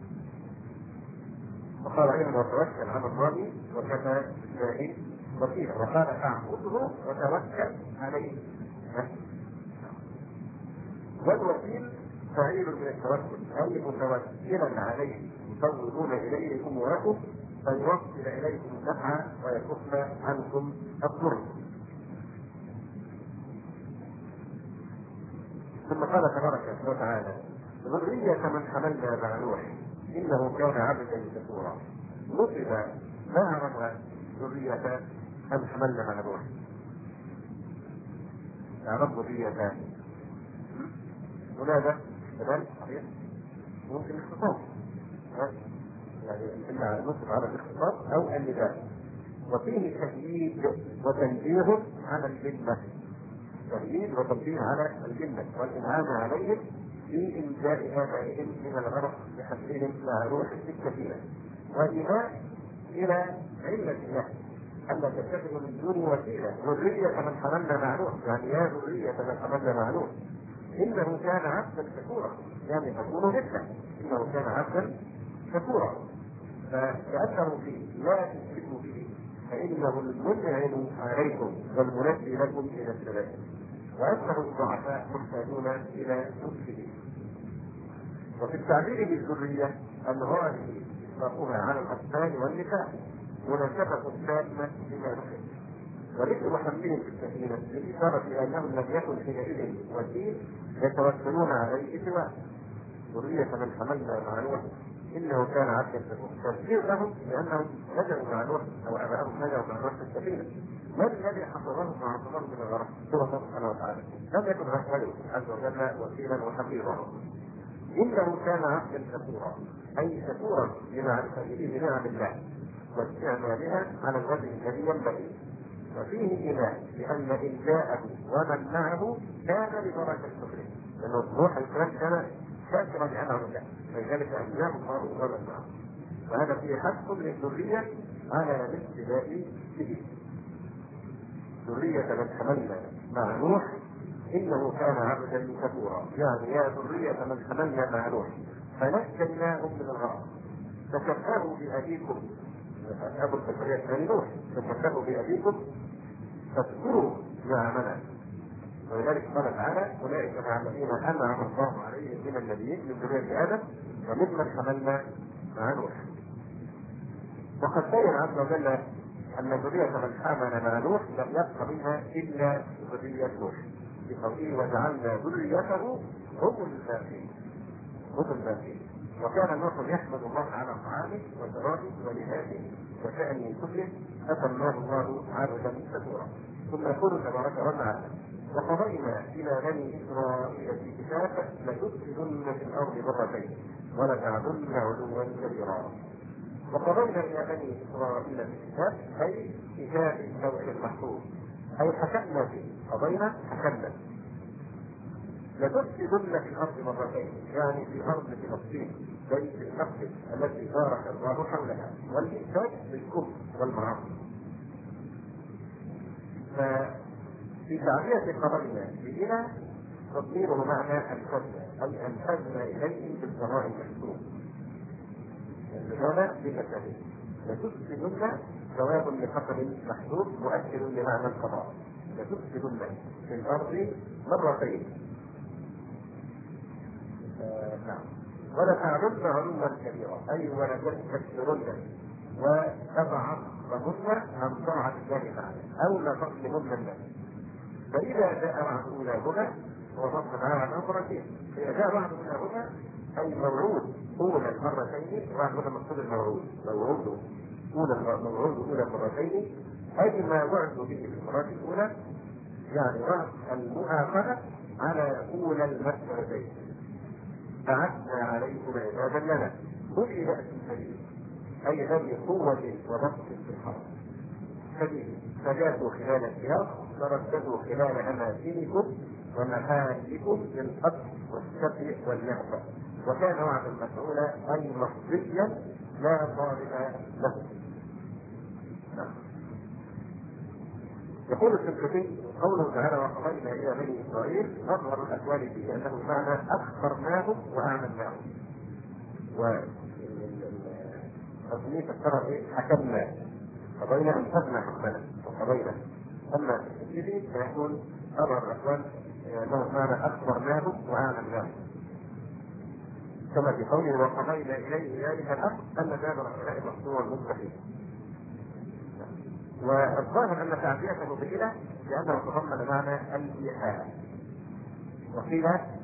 وقال ايضا وتوكل على الله وكفى بالله وكيلا، وقال فاعبده وتوكل عليه. والوكيل فعيل من التوكل، اي متوكلا عليه يفوضون اليه اموركم فيوصل اليكم النفع ويكف عنكم الضر. ثم قال تبارك وتعالى ذرية من حملنا مع نوح انه كان عبدا شكورا. نصب ما عرف ذرية من حملنا مع نوح، اعرف ذرية هنا كمان صحيح ممكن اختصاص، يعني اما نصب على الاختصاص او النداء، وفيه تهييج وتنبيه على الذمة، تهييج وتنبيه على الذمة والإنعام عليهم في إنجاء آبائهم من الغرق بحملهم مع نوح في السفينة، وإيماء إلى علة الله ألا تتخذوا من دون وسيلة ذرية من حملنا مع نوح، يعني يا ذرية من حملنا مع نوح إنه كان عبدا شكورا، يعني تكونوا مثله إنه كان عبدا شكورا. فكأنه فيه لا تشركوا به فإنه المنعم عليكم والمنجي لكم إلى السلام، وأنه الضعفاء محتاجون إلى نصحه. وفي التعبير بالذرية الغالب إطلاقها على الأطفال والنساء مناسبة تامة لما ذكر، وذكر حملهم في السفينة بالإشارة إلى أنهم لم يكن حينئذ وكيل يتوكلون عليه سواه. ذرية من حملنا مع نوح إنه كان عبدا شكورا، تفسير لهم لأنهم نجوا مع نوح أو آباءهم نجوا مع نوح في السفينة. من الذي حفظهم وعصمهم من الغرق؟ هو الله سبحانه وتعالى، لم يكن غفله عز وجل وكيلا وحفيظا. إنه كان عبدا شكورا، أي شكورا لمعرفته بنعم الله واستعمالها على الوجه الذي ينبغي. وفيه إيمان بأن إنجاءه ومن معه كان ببركة شكره، لأن نوح الكلام كان شاكرا لأنعم الله، فلذلك أنجاه الله ومن معه، وهذا فيه حث للذرية على الابتداء به. ذرية من حملنا مع نوح إنه كان عبدا شكورا، يعني يا ذرية من حملنا مع نوح فنجيناهم من الغرق فشبهوا بأبيكم، أبو البشرية الثاني نوح، فشبهوا بأبيكم فاذكروا نعمنا. ولذلك قال تعالى أولئك مع الذين أنعم الله عليهم من النبيين من ذرية آدم وممن حملنا مع نوح. وقد بين عز وجل أن ذرية من حمل مع نوح لم يبق منها إلا ذرية نوح، بقوله وجعلنا ذريته هم الباقين. وكان نوح يحمد الله على طعامه وشرابه ولباسه وشأنه كله فسماه الله عبدا شكورا. ثم يقول تبارك وتعالى وقضينا إلى بني إسرائيل في الكتاب لتفسدن في الأرض مرتين ولتعلن علوا كبيرا. وقضينا إلى بني إسرائيل في الكتاب أي كتاب اللوح المحفوظ، أي حكمنا فيه، قضينا حكمنا. لتفسدن في الأرض مرتين، يعني في أرض فلسطين بيت المقدس التي بارك الله حولها، والإنسان بالكفر والمعاصي. ففي تعبير قضينا بنا تضميره معنى أنفذنا، أي أنفذنا إليه بالقضاء المحكوم. هذا بمثابه لتفسدن جواب لقسم محدود مؤكد لمعنى القضاء. لتفسدن في الأرض مرتين نعم ولتعلن علوا كبيرا، أي ولتستكبرن وتضعفن عن طاعة الله تعالى أو لتظلمن الناس. فإذا جاء بعد أولاهما وضبط معها مرتين، فإذا جاء بعد أولاهما أي موعود أولى المرتين، وهذا مقصود الموعود، موعود أولى المرتين أي ما وعدوا به في المرة الأولى، يعني وعد المؤاخذة على أولى المرتين. بعثنا عليكم عبادا لنا أولي بأس شديد، أي ذوي قوة وبطش في الحرب شديد، فجاسوا خلال السياق ترددوا خلال أماكنكم ومحالكم للقتل والسفك والنهب، وكان وعدا مفعولا أي مصريا لا طالب له. يقول الشنقيطي قوله تعالى وقضينا الى بني اسرائيل اظهر الاقوال فيه انه معنى اخبرناهم واعلمناهم. التسمية فسرها ايه؟ حكمنا، قضينا انفذنا حكمنا وقضينا. اما التسمية فيكون امر الاخوان له معنى اخبرناه واعلمناه، كما في قوله وقضينا اليه ذلك الامر ان دابر هؤلاء مقطوع مستحيل. والظاهر ان تعبيره بإله لانه تضمن معنى الايحاء، وقيل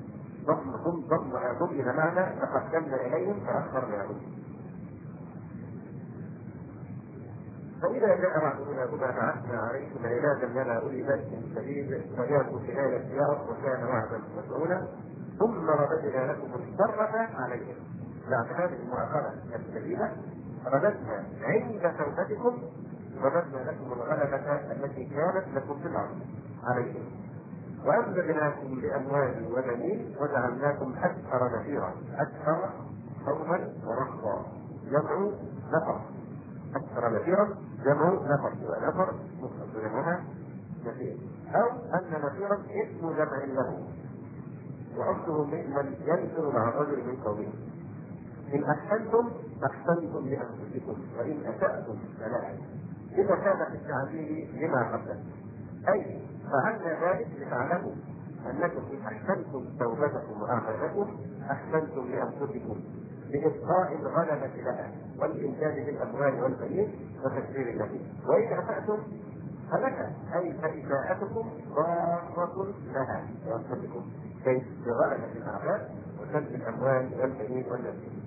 ضمن معنى تقدمنا اليهم فاخبرناهم. فإذا جاء وعدنا بما بعثنا عليكم عبادا لنا أولي بأس شديد فجاءوا خلال السياق وكان وعدا مسؤولا ثم رددنا لكم الشرة عليهم. بعد هذه المؤاخذة الشديدة رددنا عند توبتكم، رددنا لكم الغلبة التي كانت لكم في الأرض عليهم، وأمددناكم بأموال وبنين وجعلناكم أكثر نفيرا. أكثر قوما ورهبا جمع نفر، أكثر نفيرا جمع نفر، ونفر مفرد جمعها نفير، أو أن نفيرا اسم جمع له، وأصله من ينفر مع الرجل من قومه. إن أحسنتم أحسنتم لأنفسكم وإن أسأتم فلا. إذا كان في التعبير لما قبله، أي فعلنا ذلك لتعلموا أنكم إن أحسنتم توبتكم وأعمالكم أحسنتم لأنفسكم بإبقاء الغلبة لها والإمداد بالأموال والبنين وتكبير النبي، وإن أسأتم فلك، أي فإساءتكم ضارة لها لأنفسكم، كيف بغلبة الأعمال وسلب الأموال والبنين والنبي.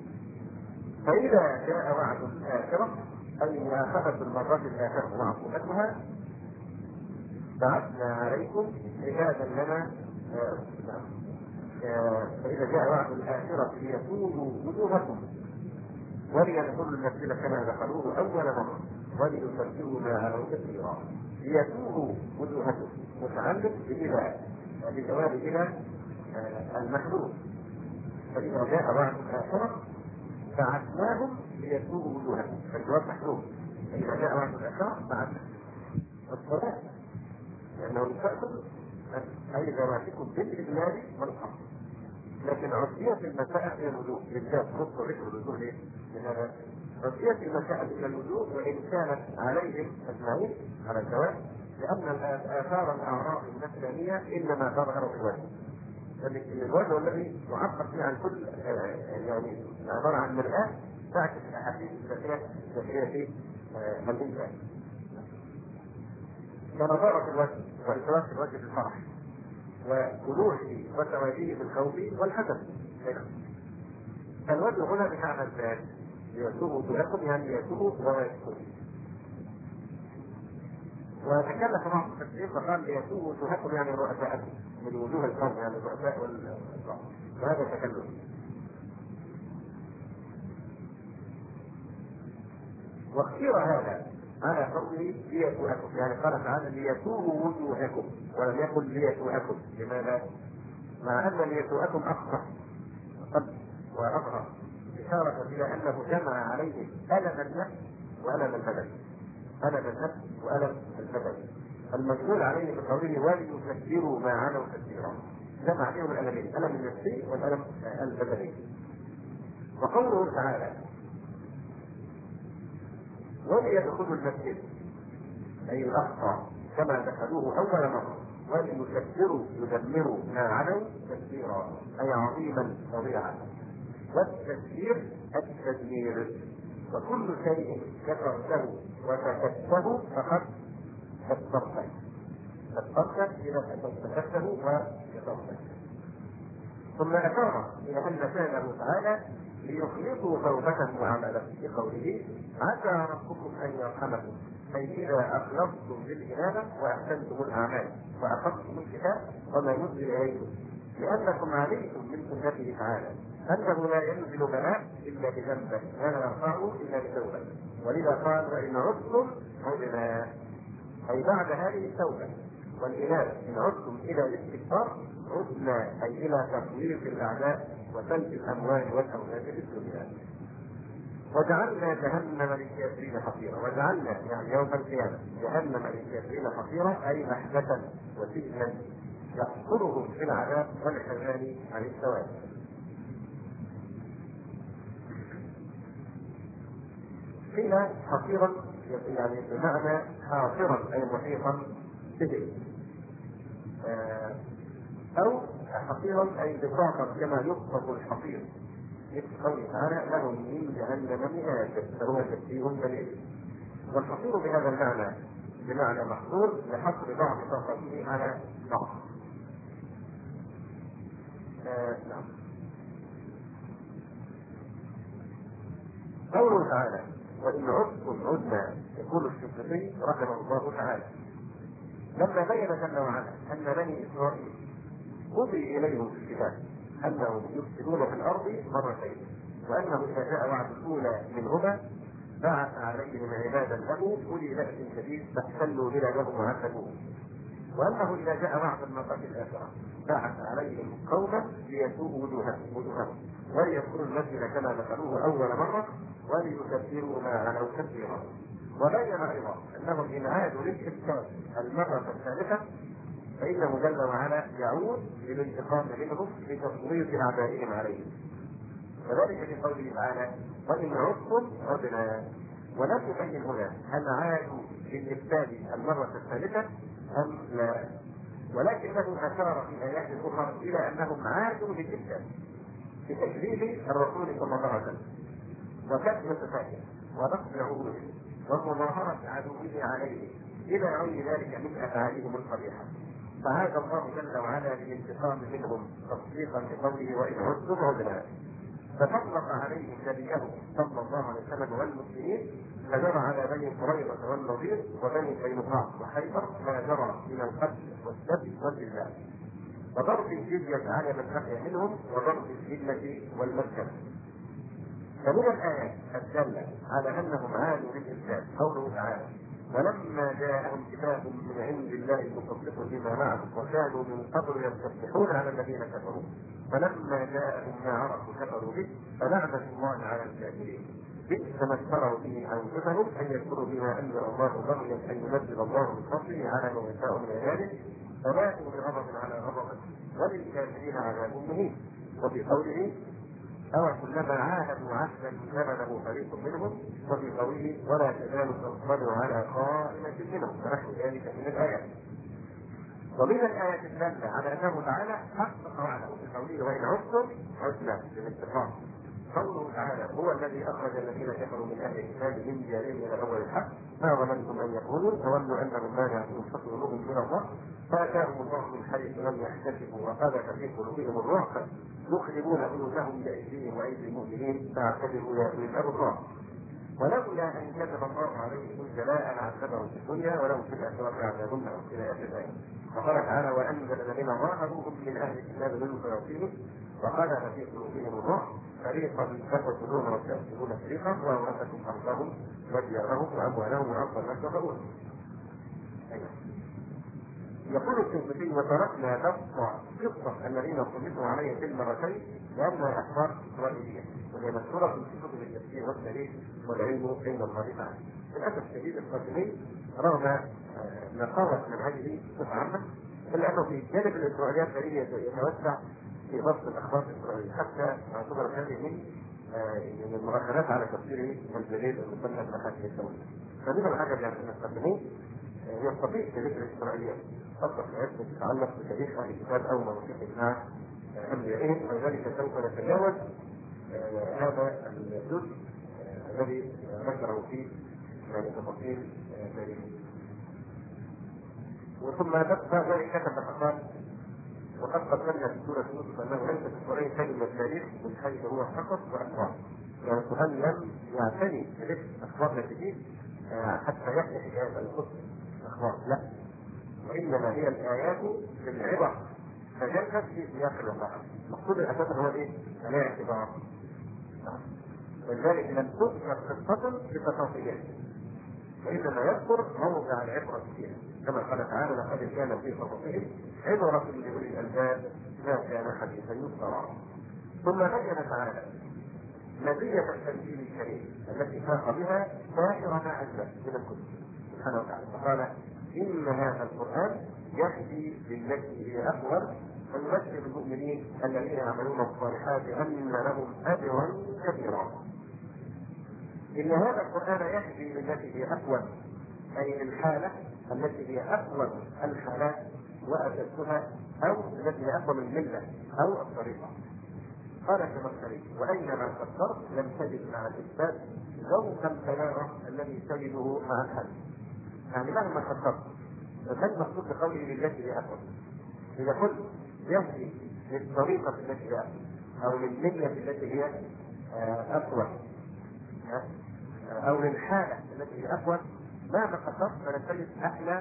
فإذا جاء وعد الآخرة أي مؤاخذة المرات الآخرة وعقوبتها بعثنا عليكم عبادا لنا. فإذا جاء وعد الآخرة ليسودوا وجوهكم وليدخلوا المسجد كما دخلوه أول مرة وليكبروا ما علوا كثيرا. ليسودوا وجوهكم متعلق بجواب إلى المحلول. فإذا جاء وعد الآخرة بعثناهم ليسودوا وجوهكم، فالجواب محلول. فإذا جاء وعد الآخرة بعثنا الصلاة، لأنه يستأذن أي ذواتكم بالإجمال والحق. لكن عصية المسائل إلى الوجوه بالذات خصوصا ذكر الوجوه ليه؟ لهذا عصية المسائل إلى الوجوه وإن كانت عليهم أجمعين على الزواج، لأن آثار الأعراض النفسانية إنما تظهر في الوجه. الوجه الذي يعبر فيه عن كل يعني عبارة عن مرآة تعكس الأحاسيس الداخلية في الإنسان. كنظارة الوجه وإشراق الوجه بالفرح وخلوعه وتواجيه بالخوف والحزن. الوجه هنا بمعنى الذات ليسوء لكم، يعني يسوء ويسوء. وتكلم في بعض التفسير فقال ليسوء وجوهكم يعني رؤساءكم من وجوه القوم، يعني الرؤساء والأشراف، وهذا تكلم. واختير هذا على قوله ليسوءكم، يعني قال تعالى ليسوء وجوهكم ولم يقل ليسوءكم. لماذا؟ مع ان ليسوءكم اقصى واظهر، اشاره الى انه جمع عليه الم النفس والم البدن، الم النفس والم البدن. المجبول عليه بقوله وليكبروا ما علوا كثيرا، جمع عليهم الالمين، الم النفسي والالم البدني. وقوله تعالى وليدخلوا المسجد أي الأقصى كما دخلوه أول مرة وليكبروا يدمروا ما علوا تكبيرا أي عظيما فظيعا. والتكبير التدمير، وكل شيء كفرته وكتبته فقد كفرته، كفرته إذا كتبته وكفرته. ثم أشار إلى أن فعله تعالى ليخلصوا توبته وعمله بقوله عسى ربكم أن يرحمكم، أي إذا أخلصتم بالإنابة وأحسنتم الأعمال وأخذتم الكتاب وما ينزل إليكم، لأنكم علمتم من سنته تعالى أنه لا ينزل بلاء إلا بذنبه ولا يرفعه إلا بتوبة، ولذا قال وإن عدتم عدنا، أي بعد هذه التوبة والإنابة إن عدتم إلى الاستغفار عدنا، أي إلى تخويف الأعداء وسلب الأموال والأولاد في الدنيا. وجعلنا جهنم للكافرين حصيرا، وجعلنا يعني يوم القيامة جهنم للكافرين حصيرا أي محبة وسجنا يحصرهم في العذاب والحرمان عن الثواب. قيل حصيرا يعني بمعنى حاصرا اي محيطا به، او حصيرا اي بساطا كما يقصد الحصير، مثل قوله تعالى لهم من جهنم مهاد فهو تشبيه دليل. والحصير بهذا المعنى بمعنى محصور لحصر بعض طاقته على بعض. نعم. قوله تعالى وإن عدتم عدنا، يقول الشنقيطي رحمه الله تعالى لما بين جل وعلا أن بني إسرائيل قضي إليهم في الكتاب أنهم يفسدون في الأرض مرتين، وأنه إذا جاء وعد الأولى منهما بعث عليهم عبادا له أولي بأس شديد فاحتلوا بلادهم وعذبوه، وأنه إذا جاء وعد المرة الآخرة بعث عليهم قوما ليسوءوا وجوههم وليدخلوا المسجد كما دخلوه أول مرة وليكبروا ما علوا تكبيرا. وبين أيضا أنهم إن عادوا للإفساد المرة الثالثة فإنه جل وعلا يعود للانتقام منهم لتسليط أعدائهم عليهم، وذلك في قوله تعالى وإن عدتم عدنا. ولم يبين هنا هل عادوا للإفساد المرة الثالثة أم لا، ولكنه أشار في آيات أخرى إلى أنهم عادوا للإفساد بتكذيب الرسول صلى الله عليه وسلم وكتم التفاهم ونقض عهوده ومظاهرة عدوه عليه إلى غير ذلك من أفعالهم القبيحة، فهذا الله جل وعلا للانتقام منهم تصديقا لقوله وإن عدتم عدنا. فطلق عليهم نبيه صلى الله عليه وسلم والمسلمين فجرى على بني قريظة والنضير وبني قينقاع وخيبر ما جرى من القتل والسب والإذلال وضرب الجزية على من بقي منهم وضرب الذلة والمسكنة. فمن الآيات الدالة على أنهم عادوا للإسلام قوله تعالى ولما جاءهم كتاب من عند الله مصدق لما معهم وكانوا من قبل يستفتحون على الذين كفروا فلما جاءهم ما عرفوا كفروا به فلعنة الله على الكافرين بئس ما اشتروا به أنفسهم أن يكفروا بما أنزل الله بغيا أن ينزل الله من فضله على من يشاء من عباده فباءوا بغضب على غضب وللكافرين عذاب مهين. وفي قوله أو كلما عاهدوا عهدا نبذه فريق منهم وفي قوله ولا تزال تطلع على خائنة منهم فنحو ذلك من الآيات. ومن الآيات الدالة على أنه تعالى حقق وعده في قوله وإن عدتم عدنا بالاتفاق. قوله تعالى هو الذي أخرج الذين كفروا من أهل الكتاب من ديارهم إلى أول الحق ما ظننتم أن يقولوا تولوا أنهم مانعتهم فضلهم من الله فأتاهم الله من حيث لم يحتسبوا وقذف في قلوبهم الرعب يخربون بيوتهم بأيديهم وأيدي المؤمنين فاعتبروا يا أولي الأبصار. ولولا أن كتب الله عليهم الجلاء لعذبهم في الدنيا ولهم في الآخرة عذاب إلى آخر الآية. وقال تعالى وأنزل الذين ظاهروهم من أهل الكتاب من فيصيبهم وقذف في قلوبهم الرعب فريقا تقتلون وتأسرون فريقا وأورثكم أرضهم وديارهم وأموالهم وأرضا لم تطئوها. يقول الشنقيطي وتركنا تبقى قصة الذين صلبوا عليه في المرتين لأنها أخبار إسرائيلية وهي مشهورة في كتب التفسير والتاريخ والعلم عند الله تعالى. للأسف الشديد القاسمي رغم نقاوة منهجه بصفة عامة إلا أنه في جانب الإسرائيليات يتوسع في ضبط الأخبار الإسرائيلية حتى يعتبر هذه من المؤخرات على تفسير الجليل المسمى بمحاكم الدولة. فمن العجب يعني أن القاسمي يستطيع في ذكر الإسرائيليات خاصة في علم تتعلق بتاريخ أهل الكتاب أو موثوق مع أنبيائهم ولذلك سوف نتجاوز هذا الجزء الذي ذكره فيه يعني تفاصيل تاريخ. وثم تبقى ذلك كتب فقال وقد قدمنا في سورة يوسف أنه ليس في القرآن كلمة التاريخ من حيث هو فقط وأخبار. يعني القرآن لم يعتني بذكر أخبار نتيجة حتى يحكي حكاية القدس أخبار، لا، وإنما هي الآيات للعبر فجاءت في سياق الوقائع. المقصود الأساس هو إيه؟ الاعتبار. ولذلك لم تذكر قصة بتفاصيلها وإنما يذكر موضع العبرة فيها كما قال تعالى لقد كان في قصصهم عبرة لأولي الألباب ما كان حديثا يفترى. ثم بين تعالى مزية التنزيل الكريم التي فاق بها سائر ما أنزل من الكتب سبحانه وتعالى فقال إن هذا القرآن يهدي للتي هي أقوم ويبشر المؤمنين الذين يعملون الصالحات أن لهم أجرا كبيرا. إن هذا القرآن يهدي للتي هي أقوم، أي الحالة التي هي أقوم الحالات وأشدها، أو التي هي أقوم الملة أو الطريقة. قال الزمخشري: وأينما فكرت لم تجد مع الإثبات ذوق البلاغة الذي تجده مع الحل. يعني مهما فكرت، ما المقصود بقوله للتي هي أقوم؟ إذا قلت يهدي للطريقة التي هي أقوم أو للملة التي هي أقوى أو للحالة التي هي أقوى، مهما فكرت فلن تجد أحلى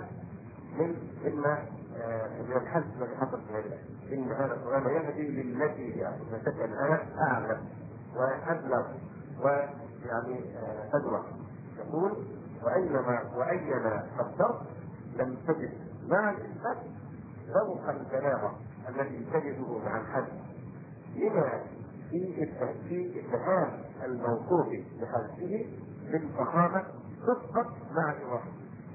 من الحل الذي حصل في هذا. إن هذا القرآن يهدي للتي هي أقوم. تسأل أنا أعلم وأبلغ ويعني أدرى. يقول: وأينما فكرت لم تجد مع الإثبات ذوق البلاغة الذي تجده مع الحد، لما في اتهام الموصوف بحذفه بالفخامة صدقا مع الإضافة.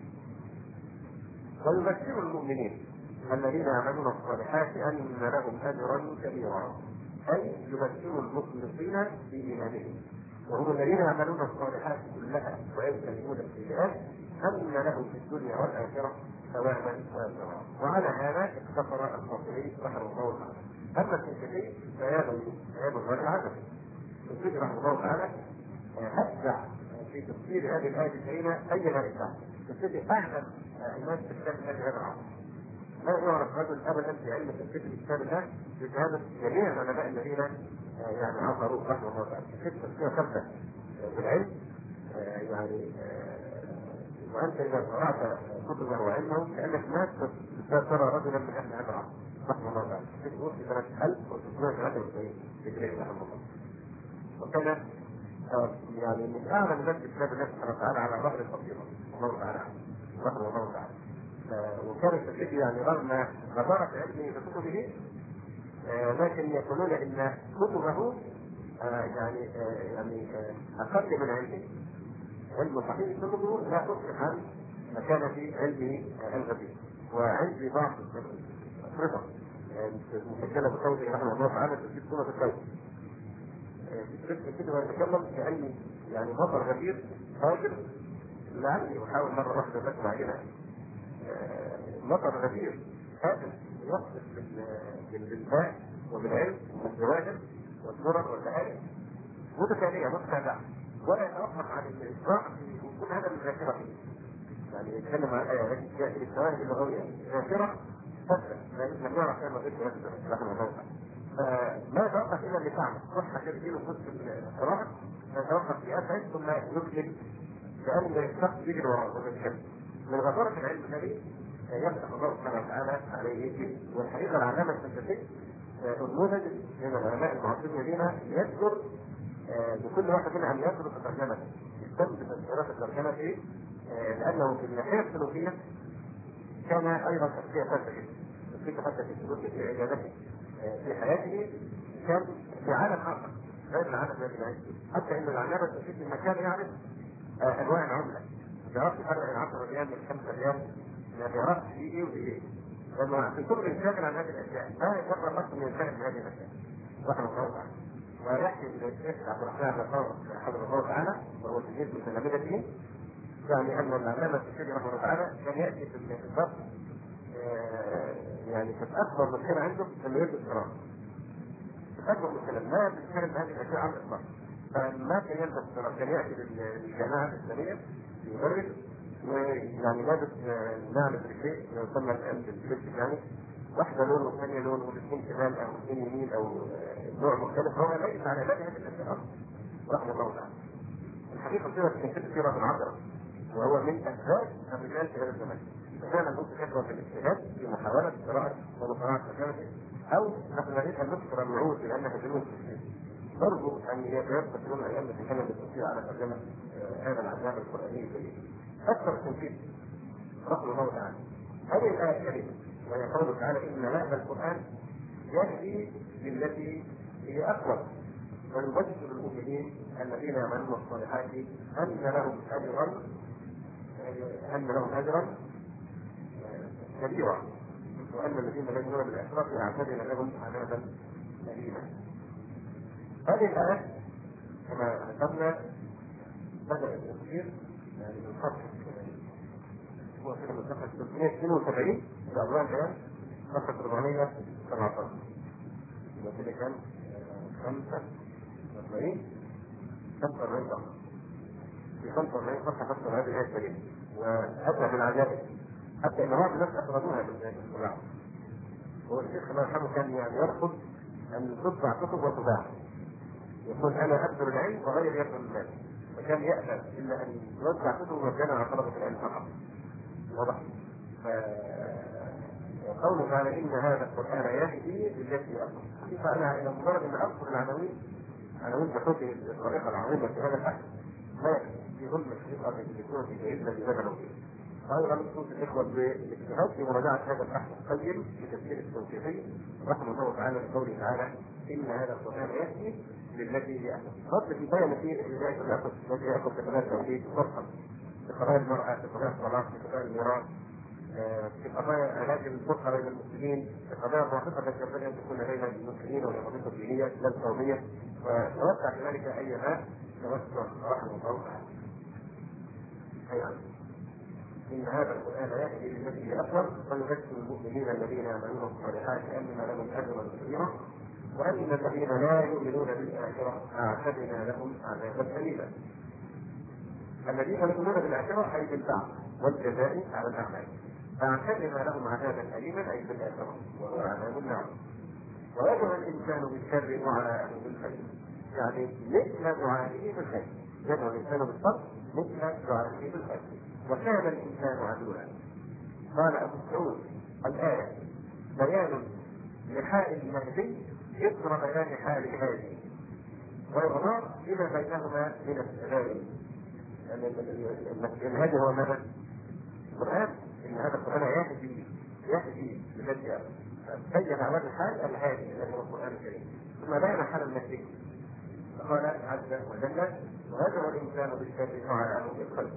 ويبشر المؤمنين الذين يعملون الصالحات أن لهم أجرا كبيرا، أي يبشر المخلصين في إيمانهم، وهم الذين يعملون الصالحات كلها ويجتنبون السيئات، أن لهم في الدنيا والآخرة ثوابا وأجرا. وعلى هذا اقتصر القرطبي رحمه الله تعالى. أما الشنقيطي فيا غير العدد. الشنقيطي رحمه الله تعالى أبدع في تفسير هذه الآية الكريمة أي إبداع. الشنقيطي أعلم الناس في الكتاب هذا العصر. لا يعرف رجل أبدا في علم تفسير الكتاب ده بشهادة جميع العلماء الذين يعني عصروا رحمه الله تعالى. الشنقيطي خمسة بالعلم يعني وأنت إذا قرأت كتبه وعلمه كأنك ما ترى رجلا من أهل هذا العصر رحمه الله تعالى. في سنة 1693 هجرية رحمه الله. وكان يعني من أعلى الناس كتاب الله سبحانه وتعالى على ظهر البصيرة الله تعالى رحمه الله تعالى. وكان الشنقيطي يعني رغم غزارة علمه بكتبه لكن يقولون إن كتبه يعني أقل من علمه. علم صحيح كتبه لا تصلح عن مكان في علمه الغزير. وعندي بعض الأفرقة مسجلة بقوله رحمه الله تعالى في سورة الكون. كده يتكلم كأني يعني بطل غزير راجل، لعلي أحاول مرة واحدة بس معينة بطل غزير هذا يوصف بالباء وبالعلم والزواجر والسرر والتعالي متتالية متتابعة، ولا يتوقف عن الإسراع في كل هذا من ذاكرة. يعني يتكلم عن الآية التي جاءت بالشواهد اللغوية ذاكرة فترة لم يعرف فيها غير نفسه رحمه الله تعالى. فما يتوقف إلا اللي تعمل صح كده يجيله قصة القراءة، يتوقف في أسعد ثم يكمل كأن الشخص يجري وراءه ويتكلم من غزارة العلم الذي يفتح الله سبحانه وتعالى عليه فيه. والحقيقة العلامة الشنقيطي نموذج من العلماء المعاصرين الذين يذكر لكل واحد منهم أن يدرس ترجمة يهتم بتفسيرات الترجمة فيه، لأنه في الناحية السلوكية كان أيضا شخصية فلسفية. الشخصية حتى في سلوكه في عبادته في حياته كان في عالم آخر غير العالم الذي نعيش فيه. حتى إن العلامة الشنقيطي لما كان يعرف أنواع العملة بيعرف يفرق بين 10 ريال من 5 ريال، ما بيعرفش في إيه وفي إيه. لأنه في كل إنسان عن هذه الأشياء ما يقرر نفسه من إنسان من هذه الأشياء رحمه الله تعالى. ويحكي الشيخ عبد الرحمن بن قاسم حفظه الله تعالى وهو تلميذ من تلامذته، يعني ان العلامه الشيخ رحمه الله تعالى كان ياتي في الضبط يعني كانت اكبر مشكله عنده انه يدرس قراءه. اكبر مشكله ما بيتكلم هذه الاشياء عن الاطلاق. فما كان يلبس قراءه، كان ياتي للجامعه الاسلاميه يدرس ويعني لابس نعمه رجليه يسمى الان بالفلسفه يعني واحده لون والثانيه لون والاثنين شمال او الاثنين يمين او نوع مختلف. هو ليس على بال هذه الاشياء رحمه الله تعالى. الحقيقه صيغه الشنقيطي صيغه عبره، وهو من اسباب الرجال في هذا الزمان. فكان نقول كثره في الاجتهاد في محاوله قراءه ومقارنه ترجمته، او نحن نريد ان نذكر الوعود لانها جنود نرجو ان يستطيعون ايام نتكلم بالتفصيل على ترجمه هذا العلامه القراني الكريم. اكثر الشنقيطي رحمه الله تعالى هذه الايه الكريمه وهي قوله تعالى: ان هذا القران يهدي للتي هي اقوى ويبشر المؤمنين الذين يعملون الصالحات ان لهم اجرا كبيرا وان الذين لا يؤمنون بالاخره اعتدنا لهم عذابا اليما. هذه الايه كما ذكرنا بدأ التفسير يعني من صفحة هو كده من صفحة 372 لأبواب الآن صفحة 417 يبقى كده كان 45 صفحة في 45 صفحة فصل هذه الآية الكريمة. وأبدأ بالعجائب حتى إن بعض الناس أخرجوها بالقراءة. هو الشيخ الله يرحمه كان يعني يرفض أن تطبع كتب وتباع، يقول أنا أبذل العلم وغير يبذل المال، فكان يأبى إلا أن يوزع كتب مجانا على طلبة العلم فقط. واضح؟ قوله تعالى إن هذا القرآن يهدي للتي أقوم، فأنا إلى مجرد أن أذكر العناوين بحكم الطريقة العظيمة في هذا البحث ما يهم الشيخ أن يكون في جيدنا بذكره فيه. أيضا نصوص الإخوة بالاجتهاد في مراجعة هذا البحث القيم في تفسير التوفيقي رحمه الله تعالى بقوله تعالى إن هذا القرآن يهدي للتي هي أحسن. فصل في بيان في بداية التي يأخذ في قضايا التوحيد فرقا في قضايا المرأة، في قضايا الطلاق، في قضايا الميراث، في قضايا علاج الفرقة بين المسلمين، في قضايا الرابطة التي ينبغي أن تكون بين المسلمين والرابطة الدينية لا القومية، وتوسع كذلك أيها توسع رحمه الله تعالى. أيضا إن هذا القرآن يهدي للتي هي أقوم ويبشر المؤمنين الذين يعملون الصالحات أن لهم أجرا كبيرا وأن الذين لا يؤمنون بالآخرة أعتدنا لهم عذابا أليما. الذين يؤمنون بالآخرة أي بالبعث والجزاء على الأعمال فأعتدنا لهم عذابا أليما أي بالآخرة وهو عذاب النار. ويدعو الإنسان بالشر دعاءه بالخير، يعني مثل دعائه بالخير، يدعو الإنسان بالصبر مثل دعائه بالخير. وكان الإنسان عدولا. قال أبو سعود الآية بيان لحال المهدي يذكر بيان حال الهادي ويغمار بما بينهما من التباين. الهادي هو ماذا؟ القرآن. إن هذا القرآن يهدي للذي بين أول الحال الهادي الذي هو القرآن الكريم ثم بين حال المهدي. فقال عز وجل ويدعو الإنسان بالشر دعاءه بالخير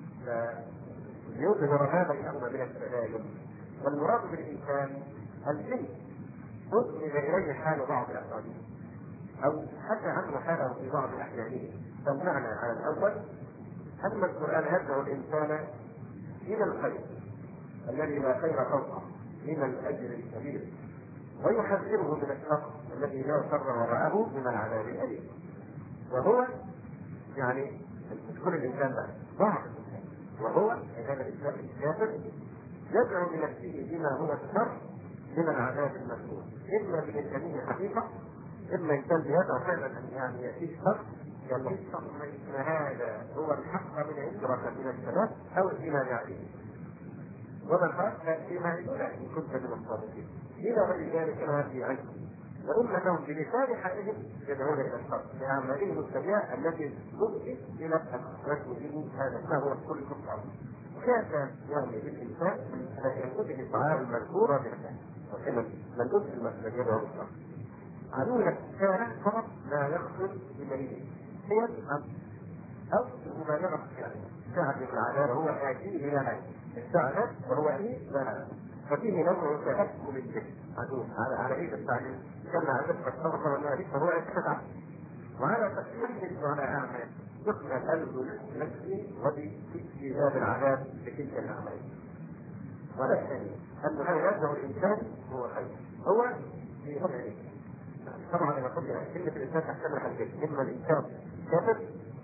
ليظهر ما بينهما من التباين. والمراد بالإنسان الجن أسند إليه حال بعض أفراده أو حتى عنه حاله في بعض أحيانه. فالمعنى على الأول أن القرآن يدعو الإنسان إلى الخير الذي لا خير فوقه من الأجر الكبير ويحذره من الشر الذي لا شر وراءه من العذاب الأليم. وهو يعني كل الإنسان بعض الإنسان وهو هذا الإنسان الكافر يدعو لنفسه بما هو الشر من العذاب المذكور إما بالإنسانية حقيقة إما إنسان يدعو فعلا أن يعني يأتيه شر يقول إن هذا هو الحق من عندك من الشباب أو الإيمان عليه ومن فرق فيما يقول إن كنت من الصادقين إلى غير ذلك ما في علم. وإما أنهم بلسان حالهم يدعون إلى الشر بأعمالهم السيئة التي تؤدي إلى الرجل هذا فهو كل كفر. وكان يعني بالإنسان أن يكون الطعام المذكورة بالإنسان وكان من أدخل المسجد يدعو بالشر. عدونا كان فقط لا يغفر بدليله هي الأمر أو المبالغة في ساعة العذاب هو آتيه لا لا الساعة وهو آتيه لا لا ففيه نوع تأكل الجهل عدونا على إيد التعليم كما عرفت الصرف والنادي فهو يتفتح وعلى تكلم على أعمال يقبل قلب نفسه وباستجاب العذاب لتلك الأعمال. ولا ثاني أن هذا يدعو الإنسان هو خير هو في وضعه. طبعا لما قلنا كلمة الإنسان تحتمل حاجتين إما الإنسان كافر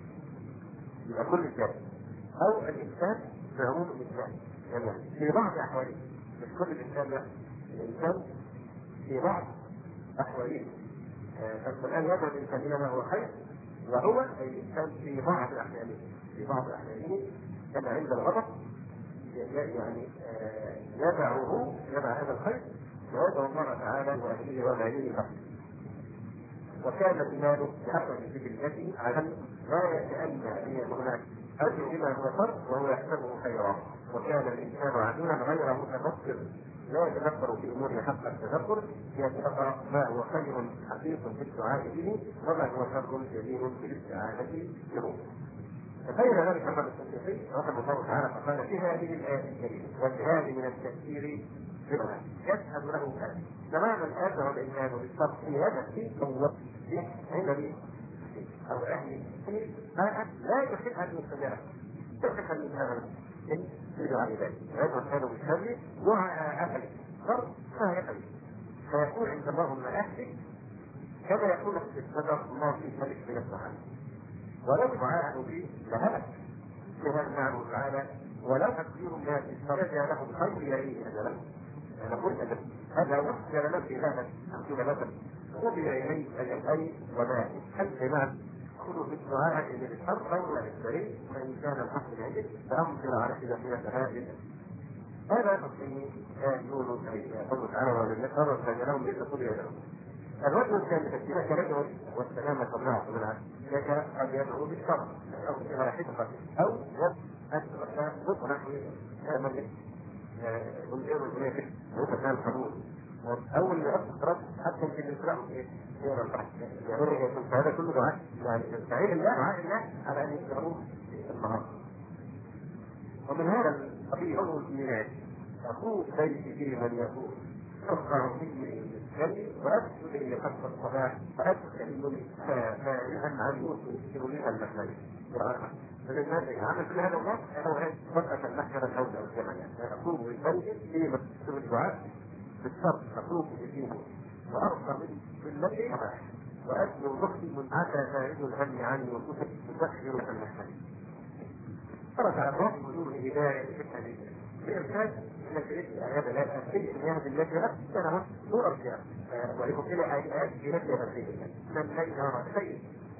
يبقى كل كافر أو الإنسان في عموم الإنسان يعني في بعض أحواله مش كل الإنسان لا الإنسان في بعض أحواله. فالقرآن يدعو الإنسان إلى ما هو خير وهو الإنسان في بعض أحواله كما عند الغضب يعني يدع هذا الخير ويدعو الله تعالى وأهله وماليه له. وكان الإيمان بحسب ذكر على لا يتأنى أن هناك أجر بما هو شر وهو يحسبه خيرا. وكان الإنسان عدولا غير متبصر لا يتذكر في أمور حق التذكر يتذكر ما هو خير حقيق في الدعاء به وما هو شر جليل في الاستعانة به. فبين ذلك محمد الشافعي رحمه الله تعالى فقال في هذه الآية الكريمة والجهاد من التفسير بما يشهد له الآن تماما آثر الإيمان بالصبر في هذا الشيء هو عند البيت او اهل البيت ماء لا يحب ان يستجاب تحب ان يستجاب ان يدعى ذلك ويدعو كانوا بالشر دعاء اهله فرض ما يفعل فيكون عند الله ما اهلك كما يقول في الصدر الله في ملك من السماء ولو دعاءه به لهلك كما سبحانه وتعالى ولو تكبير الناس استرجع له الخير اليه اجله نقول هذا وقت لنفسي هذا أقول لكم قضي إليه الخير وما حتى ما خذوا بالدعاء إلى الشر أو للسرير فإن كان الحق بعيد فأمطر على إذا من السماء هذا تصميم يونس قوله تعالى ومن نصر فجرهم ليس قضي لهم الرجل كان تكتيبه كرجل والسلامة الله منها لك قد يدعو بالشر أو إلى حفظة أو يطرح من والإيرو البنية هو كان الحدود أول ما يأخذ رد حتى يمكن الإسلام يرى البحث هذا كله دعاء يعني يستعين الله دعاء الله على أن يستعروه النهار ومن هذا القبيل أول الميلاد أخوه بيتي فيه من يقول أرفع فيه الكلب وأدخل إلى خلف الصلاة فأدخل فيهم عن يوسف يرونيها المحمد فالناس عمل كل هذا الناس أو فترة المحكمة الأولى أو الجمعية أقوم بالبيت في مكتوب الدعاء بالشرط أقوم بالدين وأرفع بالمجد وأدنو ضغطي من عسى فائد الهم عني وكتب تسخر المحمد فرفع الله وجوه الهداية في الحديث بإرشاد أنك هذا لا أفيد من هذه التي لا تستنى نور أرجع ويكون إلى آيات في نفس هذا من الليل نرى شيء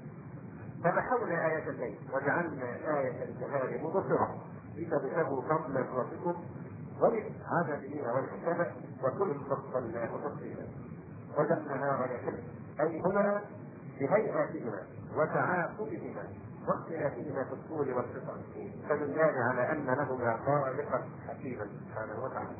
فمحونا آية الليل وجعلنا آية النهار مبصرة لتبتغوا فضلا من ربكم ولعبادين والحساب وكل فصلناه تفصيلا وجعلنا النهار يحب أي هنا بهيئاتهما وتعاقبهما واختلافهما في الطول والقطع فدلان على أن لهما خالقا حكيما سبحانه وتعالى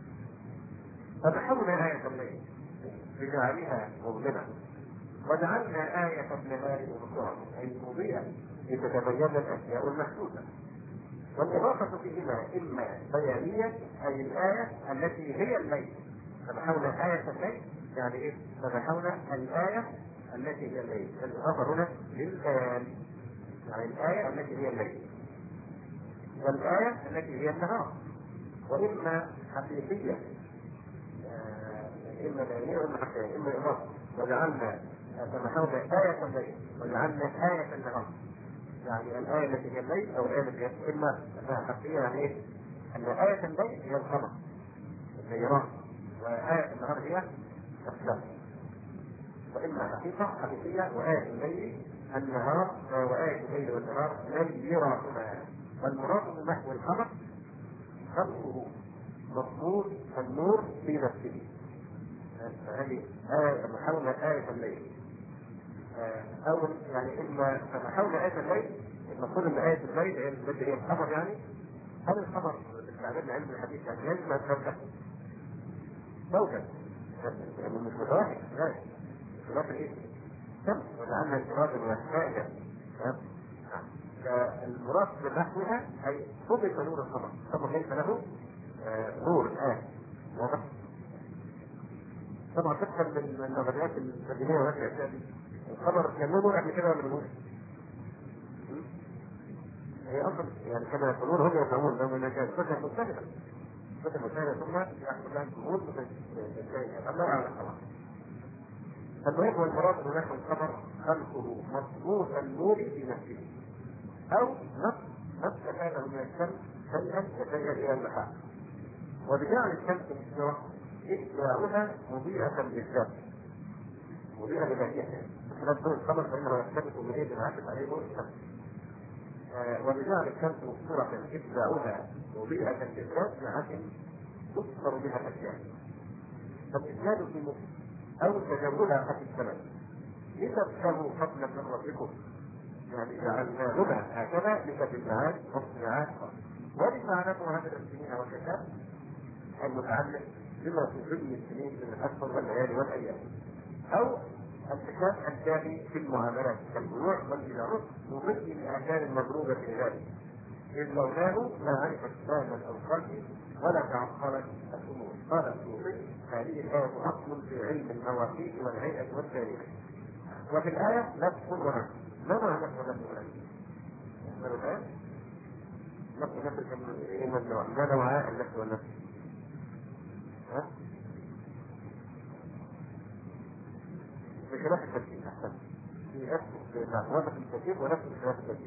فمحونا آية الليل بجعلها مظلمة وجعلنا آية النهار مبصرة أي مضيئة لتتبين الأشياء المحدودة والإضافة فيهما إما بيانية أي الآية التي هي الليل فمحونا آية الليل يعني إيه؟ فمحونا الآية التي هي الليل الإضافة هنا للآن يعني الآية التي هي الليل والآية التي هي النهار وإما حقيقية إما بيانية وإما حقيقية إما إضافة وجعلنا فمحونا آية الليل وجعلنا آية النهار يعني الآية التي هي الليل أو الآية التي هي إما حقيقية يعني إيه؟ أن آية الليل هي القمر النيران وآية النهار هي الشمس وإما حقيقية وآية الليل النهار وآية الليل والنهار نيراهما والمراد بمحو القمر خلقه مفقود النور في نفسه هذه آية محاولة آية الليل أو يعني إما محاولة آية الليل المفروض أن آية الليل هي القمر يعني هل القمر باستعمال علم الحديث يعني لازم أتفرق كوكب يعني مش متوحد لا خلاف إيه؟ شمس وجعلنا الإرادة والسائلة فالمراد بنحوها أي طبق نور القمر القمر ليس له نور الآن واضح طبعا تفهم من النظريات الترجميه والتي اتى الخبر كان له نور قبل كده ولا ملوش؟ هي اصلا يعني كما يقولون هم يفهمون لو انها كانت فتره مختلفه ثم يحصل لها الجمهور الله اعلم طبعا فالمهم والمراد هناك الخبر خلقه مصروف النور في نفسه او نفس كان من الشمس شيئا يتجه الى المحال وبجعل الشمس مشتركه إتباعها مضيئة بالذات مضيئة بذاتها خلال دون القمر فإنه يختلف من إيه بنعكس عليه ضوء الشمس وبجعل الشمس مبصرة إتباعها مضيئة بالذات لكن تبصر بها الأشياء فالإسناد في أو تجاوزها قد الزمن لتبتغوا فضلا من ربكم يعني جعلناهما هكذا لتبلغان والصناعات ولتعلموا هذا السنين والكتاب المتعلق بما في ظل السنين من الاشهر والليالي والايام او الحساب الداخلي في المعاملات كالبيوع والتجاره وظل الاثار المضروبه في ذلك اذ لولاه لا عرفت بالا او قلبي ولا تعطلت الامور قال السيوطي هذه الايه اصل في علم المواقيت والهيئه والتاريخ وفي الايه نفس ونفس ما معنى نفس ونفس العلم؟ الآن نفس ونفس ما نوعاء النفس والنفس؟ بخلاف التركيب أحسن. في نفس وضع التركيب ونفس بخلاف التركيب.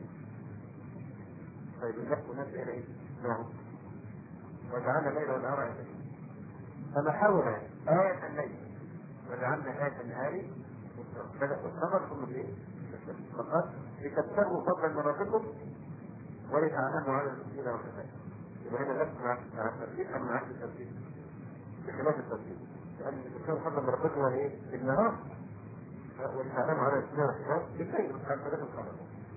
طيب النفس والنفس إلى إيه؟ نعم. وجعلنا الليل والنهار آيتين. فنحونا آية الليل وجعلنا آية النهار بدأ الخبر ثم الإيه؟ فقط لتبتغوا فضلا من ربكم ولتعلموا على المسلمين والكفاية. يبقى هنا نفس مع التركيب أم مع التركيب؟ بخلاف التركيب. لأن تبتغوا فضلا من ربكم هو إيه؟ بالنهار ولتعلموا على المسلمين والكفاية بالليل عن ثلاث الخبر.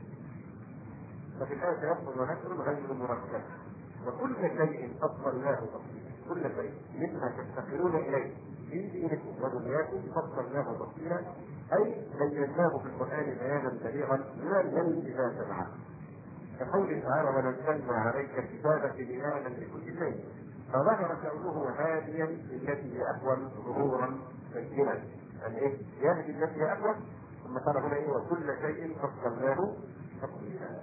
ففي الآية تيسر ونكر غير مركب. وكل شيء فصلناه تفصيلا. كل شيء مما تفتقرون اليه في دينكم ودنياكم فصلناه تفصيلا، اي بيناه في القران بيانا بليغا لا يلي اذا سمعه. كقوله تعالى ونزلنا عليك الكتاب بيانا لكل شيء، فظهر كونه هاديا بالتي هي اقوم ظهورا بينا. يعني ايه؟ يهدي التي هي اقوم. ثم قال هنا ايه؟ وكل شيء فصلناه تفصيلا.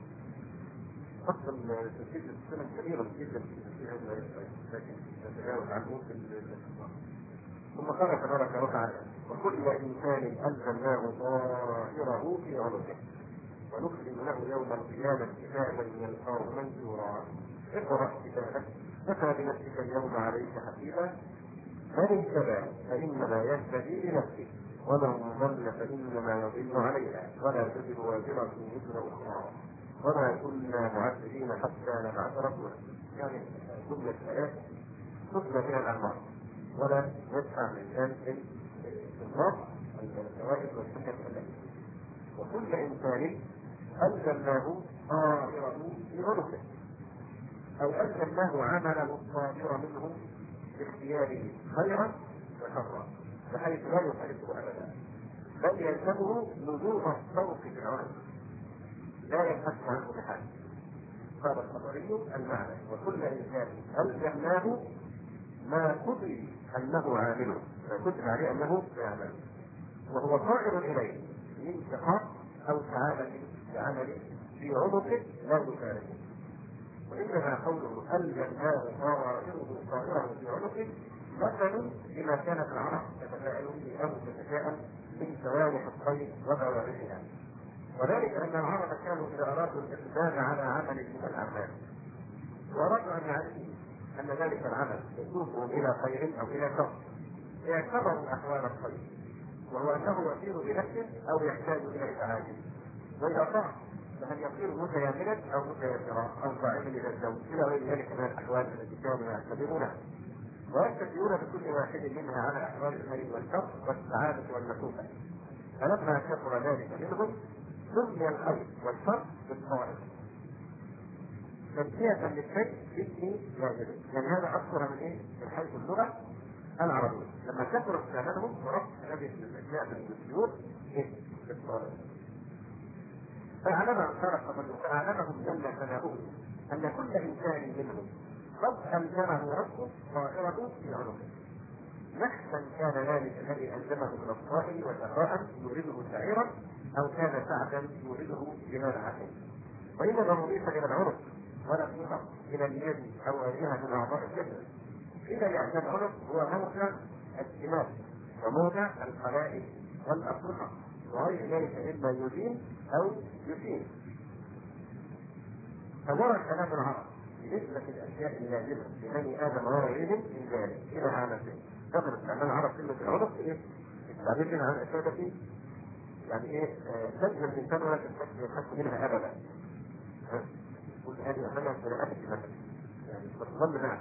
فصل تفصيل السنة كبيرا جدا في تفصيل هذا الآية، لكن نتجاوز عنه في الاختصار. ثم قال تبارك وتعالى وكل إنسان ألزمناه طائره في عنقه ونخرج له يوم القيامة كتابا يلقاه منشورا اقرأ كتابك كفى بنفسك اليوم عليك حسيبا من اهتدى فإنما يهتدي لنفسه ومن ضل فإنما يضل عليها ولا تزر وازرة وزر أخرى وما كنا معذبين حتى نبعث رسولا. يعني جملة آيات تتلى فيها الأعمار ولا يدفع الإنسان في النار الفوائد والحكم التي. وكل إنسان ألزمناه طائره في عنقه أو ألزمناه عمله الصادر منه باختياره خيرا وشرا بحيث لا يخالفه أبدا، بل يلزمه نزول الصوت في العنق لا يبحث عنه بحال. قال الخبري المعنى وكل انسان الزمناه ما كتب انه عامله، ما كتب عليه انه يعمل وهو صائر اليه من شقاء او سعاده بعمله في عنقه لا يفارقه. وانما قوله الزمناه طائره في عنقه مثل لما كانت العرب تتفاعل به او تتشاءم من سوالف الطير وبوارقها، وذلك ان العرب كانوا اذا ارادوا الاقدام على عمل من الاعمال وارادوا ان يعرفوا ان ذلك العمل يسوقهم الى خير او الى شر اعتبروا احوال الخير وهو انه يسير بنفسه او يحتاج الى افعاله، واذا طاع فهل يصير متيامنا او متيسرا او ضعيفا الى الزوج الى غير ذلك من الاحوال التي كانوا يعتبرونها، ويتبعون بكل واحد منها على احوال الخير والشر والسعاده والمكروه. فلما كثر ذلك منهم سمي الخير والشر بالطائر تسمية للشيء باسم لازم، يعني هذا أكثر من إيه؟ من حيث اللغة العربية لما كثر استعمالهم وربط هذه الأشياء بالسيور إيه؟ بالطائر. فأعلمهم جل ثناؤه أن كل إنسان منهم قد ألزمه ربه طائره في عنقه، نحسا كان ذلك الذي ألزمه من الطائر وشقاء يورده سعيرا أو كان سعدا يورده جمال عسل، وإنما نضيف إلى العنق ولا نضيف إلى اليد أو غيرها من أعضاء الجسد، إذا لأن العنق هو موضع الدماغ وموضع الخلايا والأطرحة وغير ذلك إما يدين أو يفيد. فجرى كلام العرب بنسبة الأشياء اللازمة لبني آدم وغيرهم من ذلك إلى عامته. قبل استعمال العرب كلمة العنق إيه؟ التعبير عن الأشياء التي يعني إيه تجد الإنسان ولا يحس منها أبدا. كل هذه أمانة في رأسك مثلا يعني تظل معك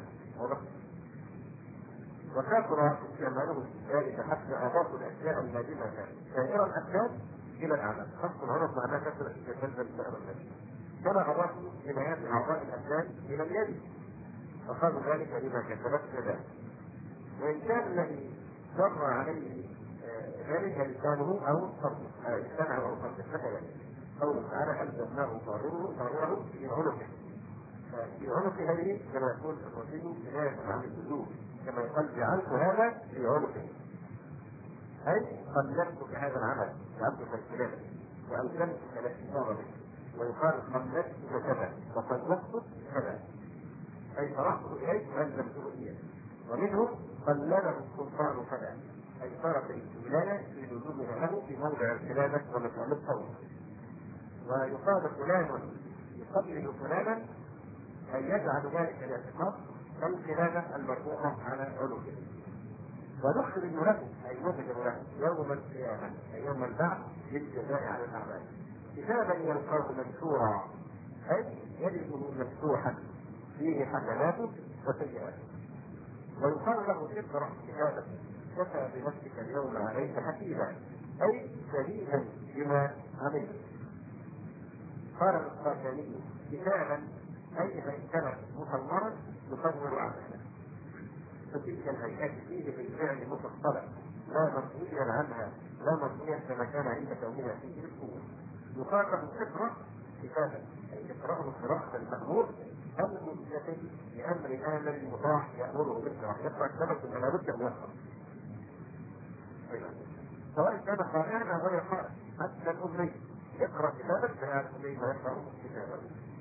وكثر استعماله ذلك حتى أضافوا الأشياء اللازمة سائر الأشياء إلى الأعمال. خاصة العنق معناه كثر تلزم سائر الأشياء كما أضافوا جنايات أعضاء الأبدان إلى اليد وقالوا ذلك لما كسبت يداه. وإن كان الذي جر عليه ذلك لسانه أو صرفه لسانه أو صرفه مثلا قوله تعالى ألزمناه طائره في عنقه. في عنق هذه كما يقول الرسول كناية عن اللزوم كما يقول جعلت هذا في عنقه أي قلدتك هذا العمل جعلتك الكلام وألزمتك الاعتبار به، ويقال قلدتك كذا وقلدتك كذا، أي صرفته إليك وألزمته إياه. ومنه قلده السلطان كذا، أي صارت الولاية في لزومها له في موضع الخلافة ومكان القول. ويقال فلان يقلد فلانا أن يجعل ذلك الاعتقاد كالخلافة المرفوعة على علوه. ونخرج له أي نخرج له يوم القيامة أي يوم البعث للجزاء على الأعمال كتابا يلقاه منشورا، أي يجده مفتوحا فيه حسناته وسيئاته. ويقال له اقرأ كتابك كفى بنفسك اليوم عليك حسيبا، أي شهيدا بما عملت. قال القاسمي كتابا أي هيكلة مصورة تصور أعماله، فتلك الهيئات فيه بالفعل مفصلة لا مرضيا عنها، لا مرضيا كما كان عند كونها فيه بالقوة. يقال له اقرأ كتابا أي اقرأه قراءة المأمور المنتهي بأمر الذي مطاع يأمره بالقراءة. يقرأ كتابك أن لابد أن يقرأ، سواء كان قائلا أو غير قائل، حتى الأمي يقرأ كتابك فيعرف كيف يقرأ كتابك،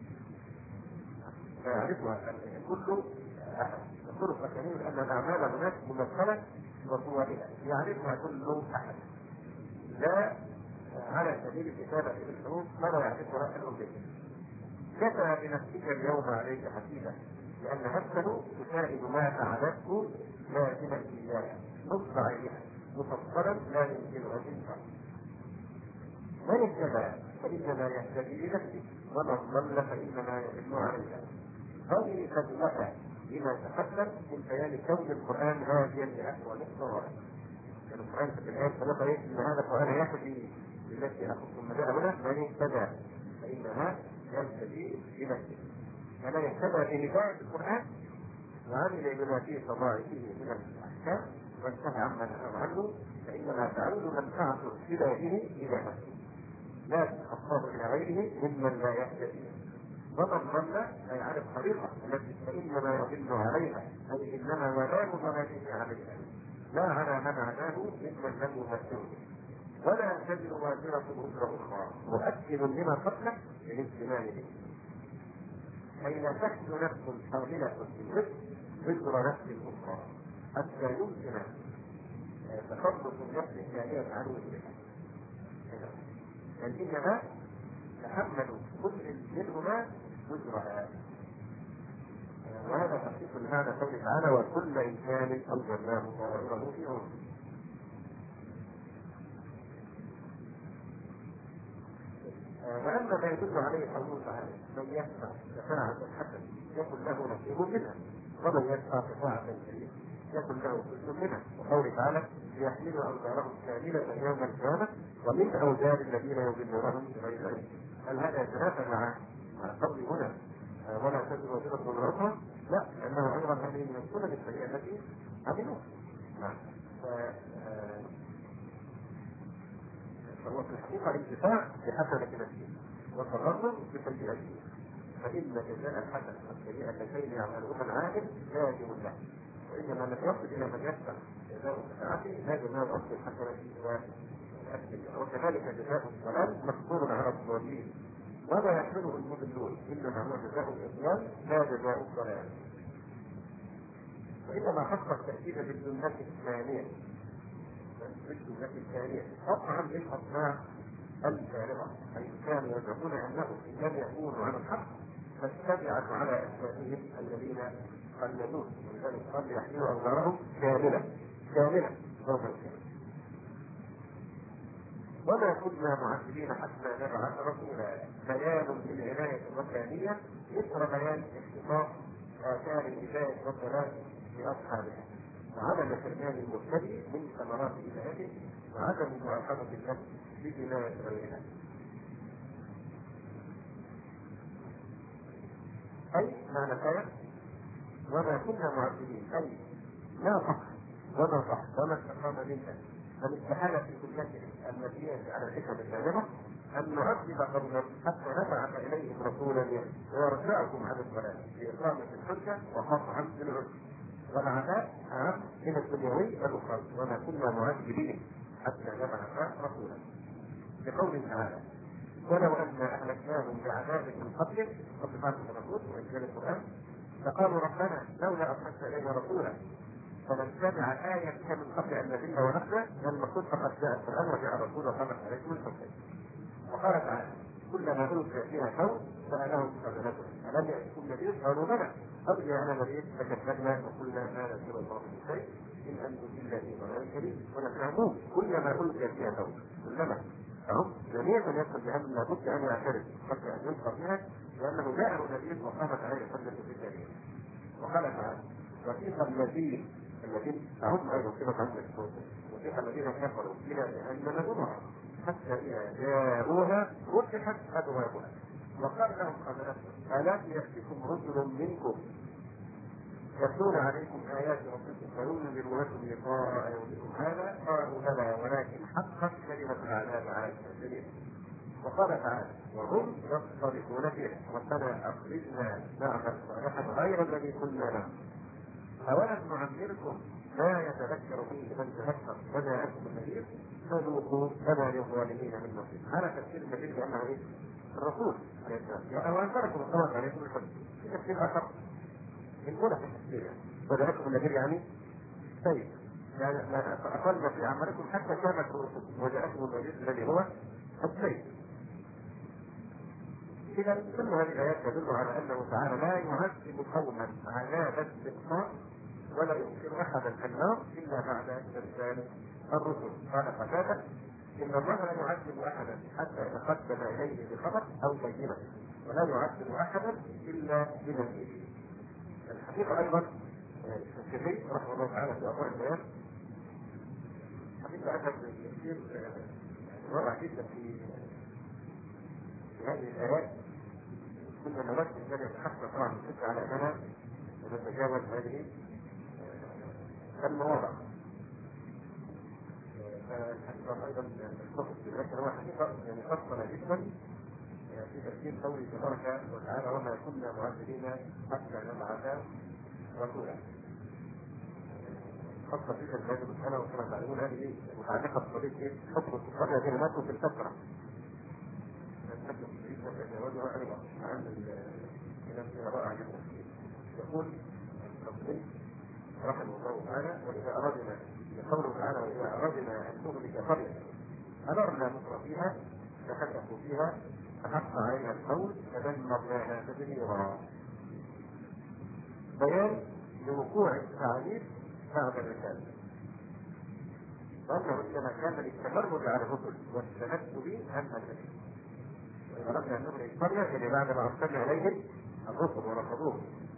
فيعرفها كل أحد. يقول القاسمي أن الأعمال هناك ممثلة وصورها يعرفها كل أحد، لا على سبيل الكتابة بالحروف ولا يعرفها الأمي. كفى بنفسك اليوم عليك حسيبا، لأن نفسه تشاهد ما فعلته لازما إياها نصب عليها مفصلا لا يمكن أن ينفع. من اهتدى فإنما يهتدي لنفسه، ومن ضل فإنما يضل عليها. هذه قد بما تقدم من بيان كون القرآن هاديا لأقوى الصواب. القرآن في الآية 3 إن هذا القرآن يهدي للتي أخذكم مدى هنا من اهتدى فإنما يهتدي بنفسه. فلا يهتدى بهداية القرآن وعمل بما فيه فضائله من الأحكام وانتهى عما نهى عنه فإنما تعود منفعته هدايته إلى نفسه لا تخصص إلى غيره ممن لا يهتدي. ومن ضل أي على الطريقة التي فإنما يضل عليها أي إنما وبال ضلاله عليها لا على من عداه ممن لم يمثله، ولا تزر وازرة وزر أخرى مؤكد لما قبله للاهتمام به. أي لا تحمل نفس حاملة بالرزق وزر نفس أخرى حتى يمكن تخلص النفس الثانية عن وزرها. إنما تحملوا كل منهما وزرها. وهذا تحقيق لهذا قوله تعالى وكل إنسان ألزمناه طائره في عنقه. وأما ما يدل عليه قوله تعالى من يدفع شفاعة حسنة يكن له نصيب منها، ومن يدفع شفاعة سيئة يكن له كل منها. وقوله تعالى ليحملوا أوزارهم كاملة يوم القيامة ومن أوزار الذين يضلونهم بغير علم. هل هذا يتنافى مع قول هنا ولا تزر وزرة وزر أخرى؟ لا، لأنه أيضا هذه من السنن السيئة التي عملوها. فهو في الحقيقة انتفاع بحسنة نفسه وتغرر بسيئته، فإن جزاء الحسنة والسيئة اللتين يعملهما العاقل لازم له، وإنما لم يصل إلى من يدفع جزاء شفاعته لا جزاء أصل الحسنة والسيئة. وكذلك جزاء الضلال مقصور على الضالين ولا يحمله المضلون، إنما هو جزاء الإضلال لا جزاء الضلال. وإنما خص التأكيد بالجملة الثانية قطعا للأصناف الفارغة، أي كانوا يزعمون أنهم إن لم يكونوا على الحق فاتبعت على أسبابهم الذين قلدوه، ولذلك قال يحملوا أوزارهم كاملة يوم القيامة. وما كنا معذبين حتى نبعث رسولا، بيان للعناية الربانية مثل بيان اختصاص آثار الهداية والضلال لأصحابها، وعدم حرمان المهتدي من ثمرات هدايته، وعدم مؤاخذة النفس بجناية غيرها. أي معنى كلام وما كنا معذبين أي لا فقر ولا ضعف ولا استقام منا، بل استحال في كليتهم المبنية على الحكم البالغة أن نعذب قوما حتى نبعث إليهم رسولا ويرجعكم عن الضلال لإقامة الحجة وقطعا بالعذر، والعذاب عام من الدنيوي والأخروي. وما كنا معذبين حتى نبعث رسولا. لقوله تعالى ولو ان اهلكناهم بعذاب من قبله قبل ما تنبوت وانزال القران فقالوا ربنا لولا ارسلت الينا رسولا فنتبع آية من قبل أن نذل ونخزى المقصود فقد جاء القرآن وجاء الرسول وقامت عليكم الحجة. وقال تعالى كلما ألقي فيها فوج سألهم خزنتهم ألم يأتكم نذير؟ قالوا بلى قد جاءنا نذير فكذبنا وقلنا ما نزل الله من شيء إن أنتم إلا في ضلال كبير. ونفهمون كلما ألقي فيها فوج كلما فهم جميع من يدخل بها لابد أن يعترف قبل أن يلقى فيها لأنه جاءه نذير وقامت عليه الحجة في ذلك. وقال تعالى وثيق الذين هم ايضا كما عندك وثيق الذين كفروا الى جهنم زمرا حتى اذا جاءوها فتحت ابوابها وقال لهم خزنتها الم ياتكم رسل منكم يتلون عليكم ايات ربكم فينذروا لكم لقاء يومكم هذا قالوا بلى ولكن حقت كلمه العذاب على الكافرين. وقال تعالى وهم يصطرخون فيها ربنا اخرجنا نعمل صالحا غير الذي كنا نعمل أولم نعمركم ما يتذكر فيه من تذكر وجاءكم النذير فذوقوا فما للظالمين من نصير. هذا تفسير النذير بأنه إيه؟ الرسول عليه السلام وأنذركم الصلاة عليكم الحج. في تفسير آخر من أولى في التفسير وجاءكم النذير يعني طيب يعني أقلنا في أعمالكم حتى كانت الرسل وجاءكم النذير الذي هو السيد. إذا كل هذه الآيات تدل على أنه تعالى لا يعذب قوما عذاب استقصاء ولا يمكن أحدا النار إلا بعد إرسال الرسل. قال قتادة إن الله لا يعذب أحدا حتى يتقدم إليه بخبر أو بينة ولا يعذب أحدا إلا بذنبه. الحقيقة أيضا الشافعي رحمه الله تعالى في أضواء البيان حقيقة أثر كثير رائع جدا في هذه الآيات. كنا نركز أن يتحقق طبعا الفكرة على أننا نتجاوز هذه المواضع. الحقيقة أيضا الفقه في ذلك هو حقيقة مفصلة جدا في تفسير قوله تبارك وتعالى وما كنا معذبين حتى نبعث رسولا. خاصة في الكتاب سبحانه وكما تعلمون هذه متعلقة بقضية حكم الكفار الذين ماتوا في الفترة. يقول رحمه الله تعالى وإذا أردنا يقول تعالى وإذا أردنا أن نهلك قرية أمرنا مترفيها فكتبوا فيها فحق عليها القول فدمرناها تدميرا. بيان لوقوع التعريف بعد الرسالة وأنه إنما كان للتمرد على الرسل والتمثل أما النبي. وإذا أردنا أن نهلك قرية يعني بعد ما أرسلنا إليهم الرسل ورفضوه.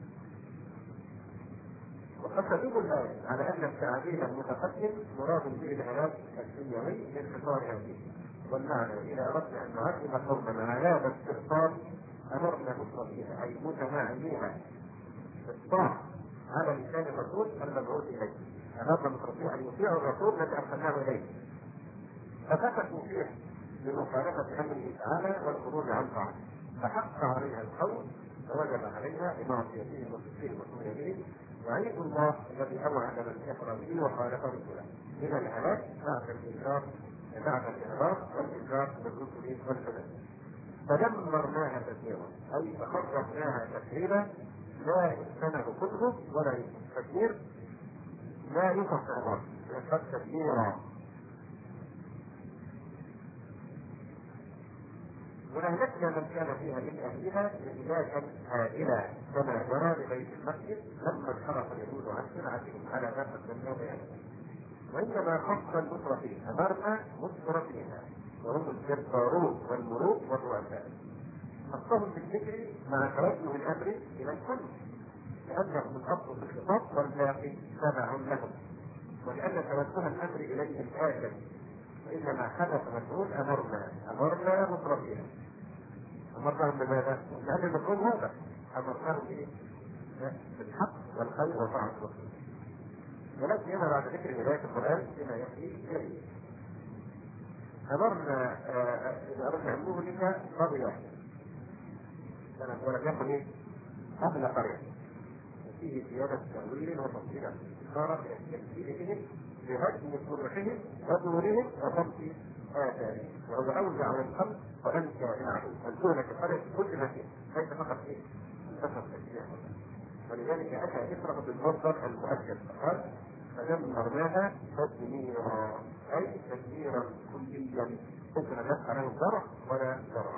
وقد تدل الآية على أن التعذيب المتقدم مراد به الهلاك الدنيوي لانحصار هذه. والمعنى إذا أردنا أن نعذب قوما عذاب استقصاء أمرنا مترفيها أي متماعنيها استقصاء على لسان الرسول المبعوث إليه. أمرنا مترفيها أن يطيعوا الرسول الذي أرسلناه إليه ففتحوا فيه بمخالفة أمره تعالى والخروج عن طاعته فحق عليها القول فوجب عليها بمعصيته وكفره وطغيانه وعيد الله الذي اوعد من كفر به وخالف رسوله من الهلاك بعد الانكار بعد الاعراض والانكار بالرسل والحدث. فدمرناها تدميرا اي فخرجناها تكريرا لا يستند كله ولا يوصف تدمير لا يوصف اعراض يوصف تدميرا. وأهلكنا من كان فيها من أهلها إهلاكا هائلا كما جرى لبيت المسجد لما انحرف اليهود عن سرعتهم على ما قدمنا بيانه. وإنما خص المترفين أمرنا مترفيها وهم الجبارون والملوك والرؤساء خصهم بالذكر مع توجه الأمر إلى الكل لأنهم الأصل في الخطاب والباقي تبع لهم ولأن توجه الأمر إليهم آكل وإنما حدث مجهول أمرنا مترفيها. أمرناهم بماذا؟ لأن المفهوم هذا أمرناهم إيه؟ بالحق والخير وطاعة الرسول. ولكن هنا بعد ذكر هداية القرآن بما يأتي إليه أمرنا إذا أردنا أن نهلك قرية ولم يكن إيه؟ أهل قرية وفيه زيادة تأويل وتفصيل صار تأثيرهم بهدم صلحهم ودورهم وضبط آثارهم وهو اوزع للخلق وانشا العقل والكون كفرق كل ما فيه ليس فقط ايه؟ فقط الاشياء. ولذلك اتى يفرح بالمصدر المؤكد فقال فدمرناها تدميرا اي تدميرا كليا ممكن ان يبقى له زرع ولا زرع.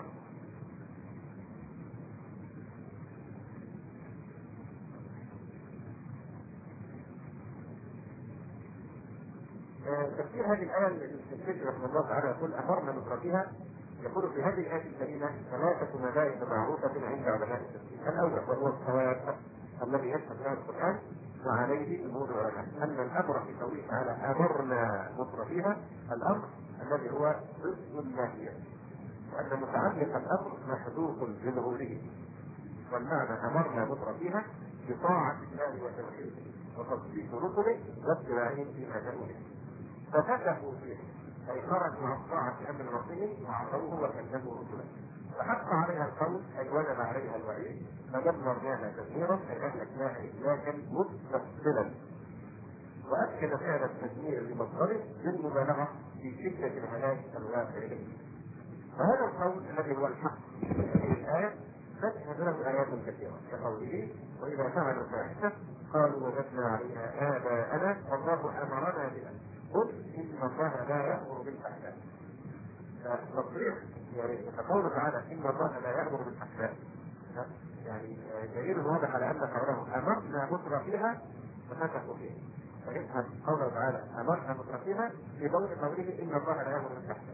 تفسير هذه الآية الشيخ رحمه الله تعالى يقول أمرنا بإخراجها. يقول في هذه الآية الكريمة ثلاثة مبادئ معروفة عند علماء التفسير. الأول وهو الثواب الذي يشهد له القرآن وعليه جمهور العلماء أن الأمر في قوله تعالى أمرنا مترفيها الأمر الذي هو ضد الناهية، وأن متعلق الأمر محذوف بظهوره، والمعنى أمرنا مترفيها بطاعة الله وتوحيده وتصديق رسله واتباعهم فيما جاءوا به. ففتحوا فيه اي خرجوا عن طاعه امر ربهم وعصوه وكذبوا رسله، فحق عليها القول اي وجب عليها الوعيد فدمرناها تدميرا اي اهلكناها اهلاكا مستفصلا. واكد فعل التدمير لمصدره بالمبالغه في شده الهلاك الواقع به. وهذا القول الذي هو الحق في الايه تشهد له ايات كثيره كقوله واذا فعلوا فاحشه قالوا وجدنا عليها آباءنا والله أمرنا بها قل إن الله لا يأمر بالفحشاء. فتصريح يعني قوله تعالى إن الله لا يأمر بالفحشاء يعني دليل واضح على أن قوله أمرنا مترفيها وفتحوا فيه. فيفهم قوله تعالى أمرنا مترفيها في قوله إن الله لا يأمر بالفحشاء.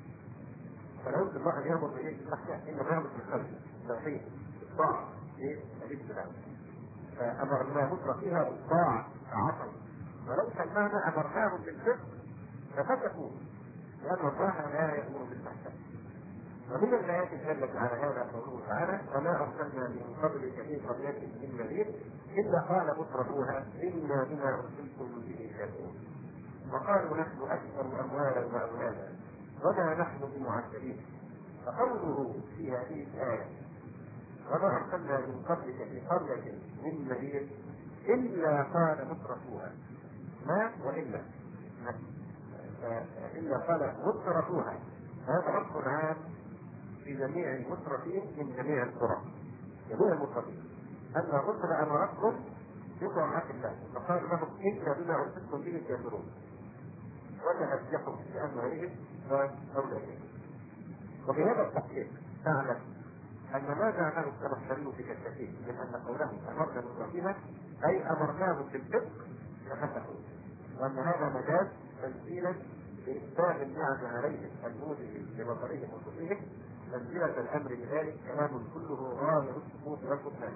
فلو الله يأمر بالفحشاء إنما يأمر بالخلق التوحيد الطاعة الاتباع. فأمرناه مترفيها بالطاعة عصوا، وليس المعنى أمرناهم بالفقه ففتحوا لأن الله لا يأمر بالفحشاء. ومن الآيات الدالة على هذا قوله تعالى وما أرسلنا من قبلك في قرية من نذير إلا قال مترفوها إنا بما أرسلتم به كافرون وقالوا نحن أكثر أموالا وأولادا وما نحن بمعذبين. فقوله في هذه الآية وما أرسلنا من قبلك في قرية من نذير إلا قال مترفوها ما وإلا إلا قال مترفوها. هذا لفظ عام في جميع المترفين من جميع القرى جميع المترفين أن الرسل أمرتهم بطاعة الله فقال لهم إنا بما أرسلتم به كافرون وتنجحوا بأمرهم وأولادهم. وفي هذا التحقيق تعلم أن ما جعله التبصري في كتابه من أن قوله أمرنا مترفيها أي أمرناهم بالفقه ففتحوا، وأن هذا مجاز تنزيلا بإسباب النعم عليهم الموجب لبصرهم وصفهم منزلة الأمر بذلك كلام كله غاية السقوط والبطلان.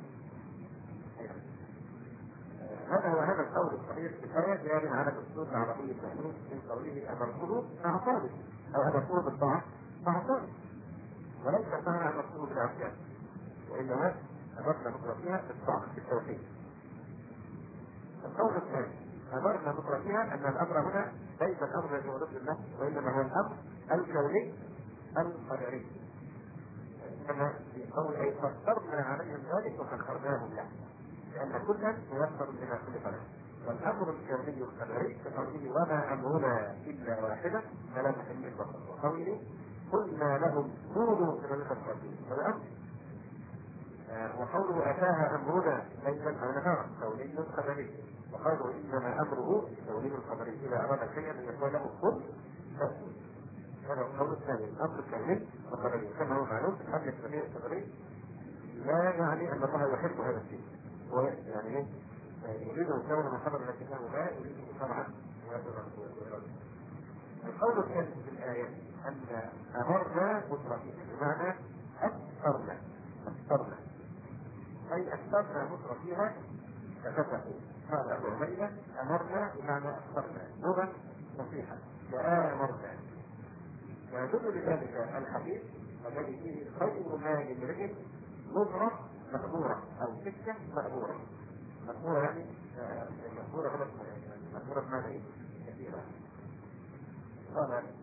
هذا القول الصحيح في الآية جار على الأسلوب العربي المحمود من قوله أمرته فأعطاه أو أمرته بالطاعة فأعطاه، وليس معنى أمرته بالعصيان وإنما أمرنا مترفيها بالطاعة بالتوحيد. القول الثاني أمرنا مترفيها أن الأمر هنا ليس الأمر الذي هو ضد الله وإنما هو الأمر الكوني القدري. كما في قول أي فسرنا عليهم ذلك وسخرناهم له لأن كلا ميسر لما خلق له. والأمر الكوني القدري كقوله وما أمرنا إلا واحدة فلم تحل البصر وقوله قلنا لهم كونوا كذلك الخاسرين والأمر وقوله أتاها أمرنا ليلا أو نهارا كوني قدري وقوله إنما أمره كوني قدري إذا أراد شيئا أن يقول له كن فكن. هذا القول الثاني الأمر الكوني القدري كما هو معلوم الأمر الكوني القدري لا يعني أن الله يحب هذا الشيء يعني يريد كونه محرم لكنه لا يريد شرعا. القول الثالث في الآية أن أمرنا مترفين بمعنى أكثرنا أي أكثرنا مترفيها ففتحوا. قال أبو عبيدة أمرنا بمعنى أكثرنا لغة نصيحة وآمرنا. ويدل لذلك الحديث الذي فيه خير مال امرئ مضرة مقبورة أو سكة مقبورة. مقبورة يعني مقبورة غلط مقبورة بمعنى إيه؟ كثيرة. قال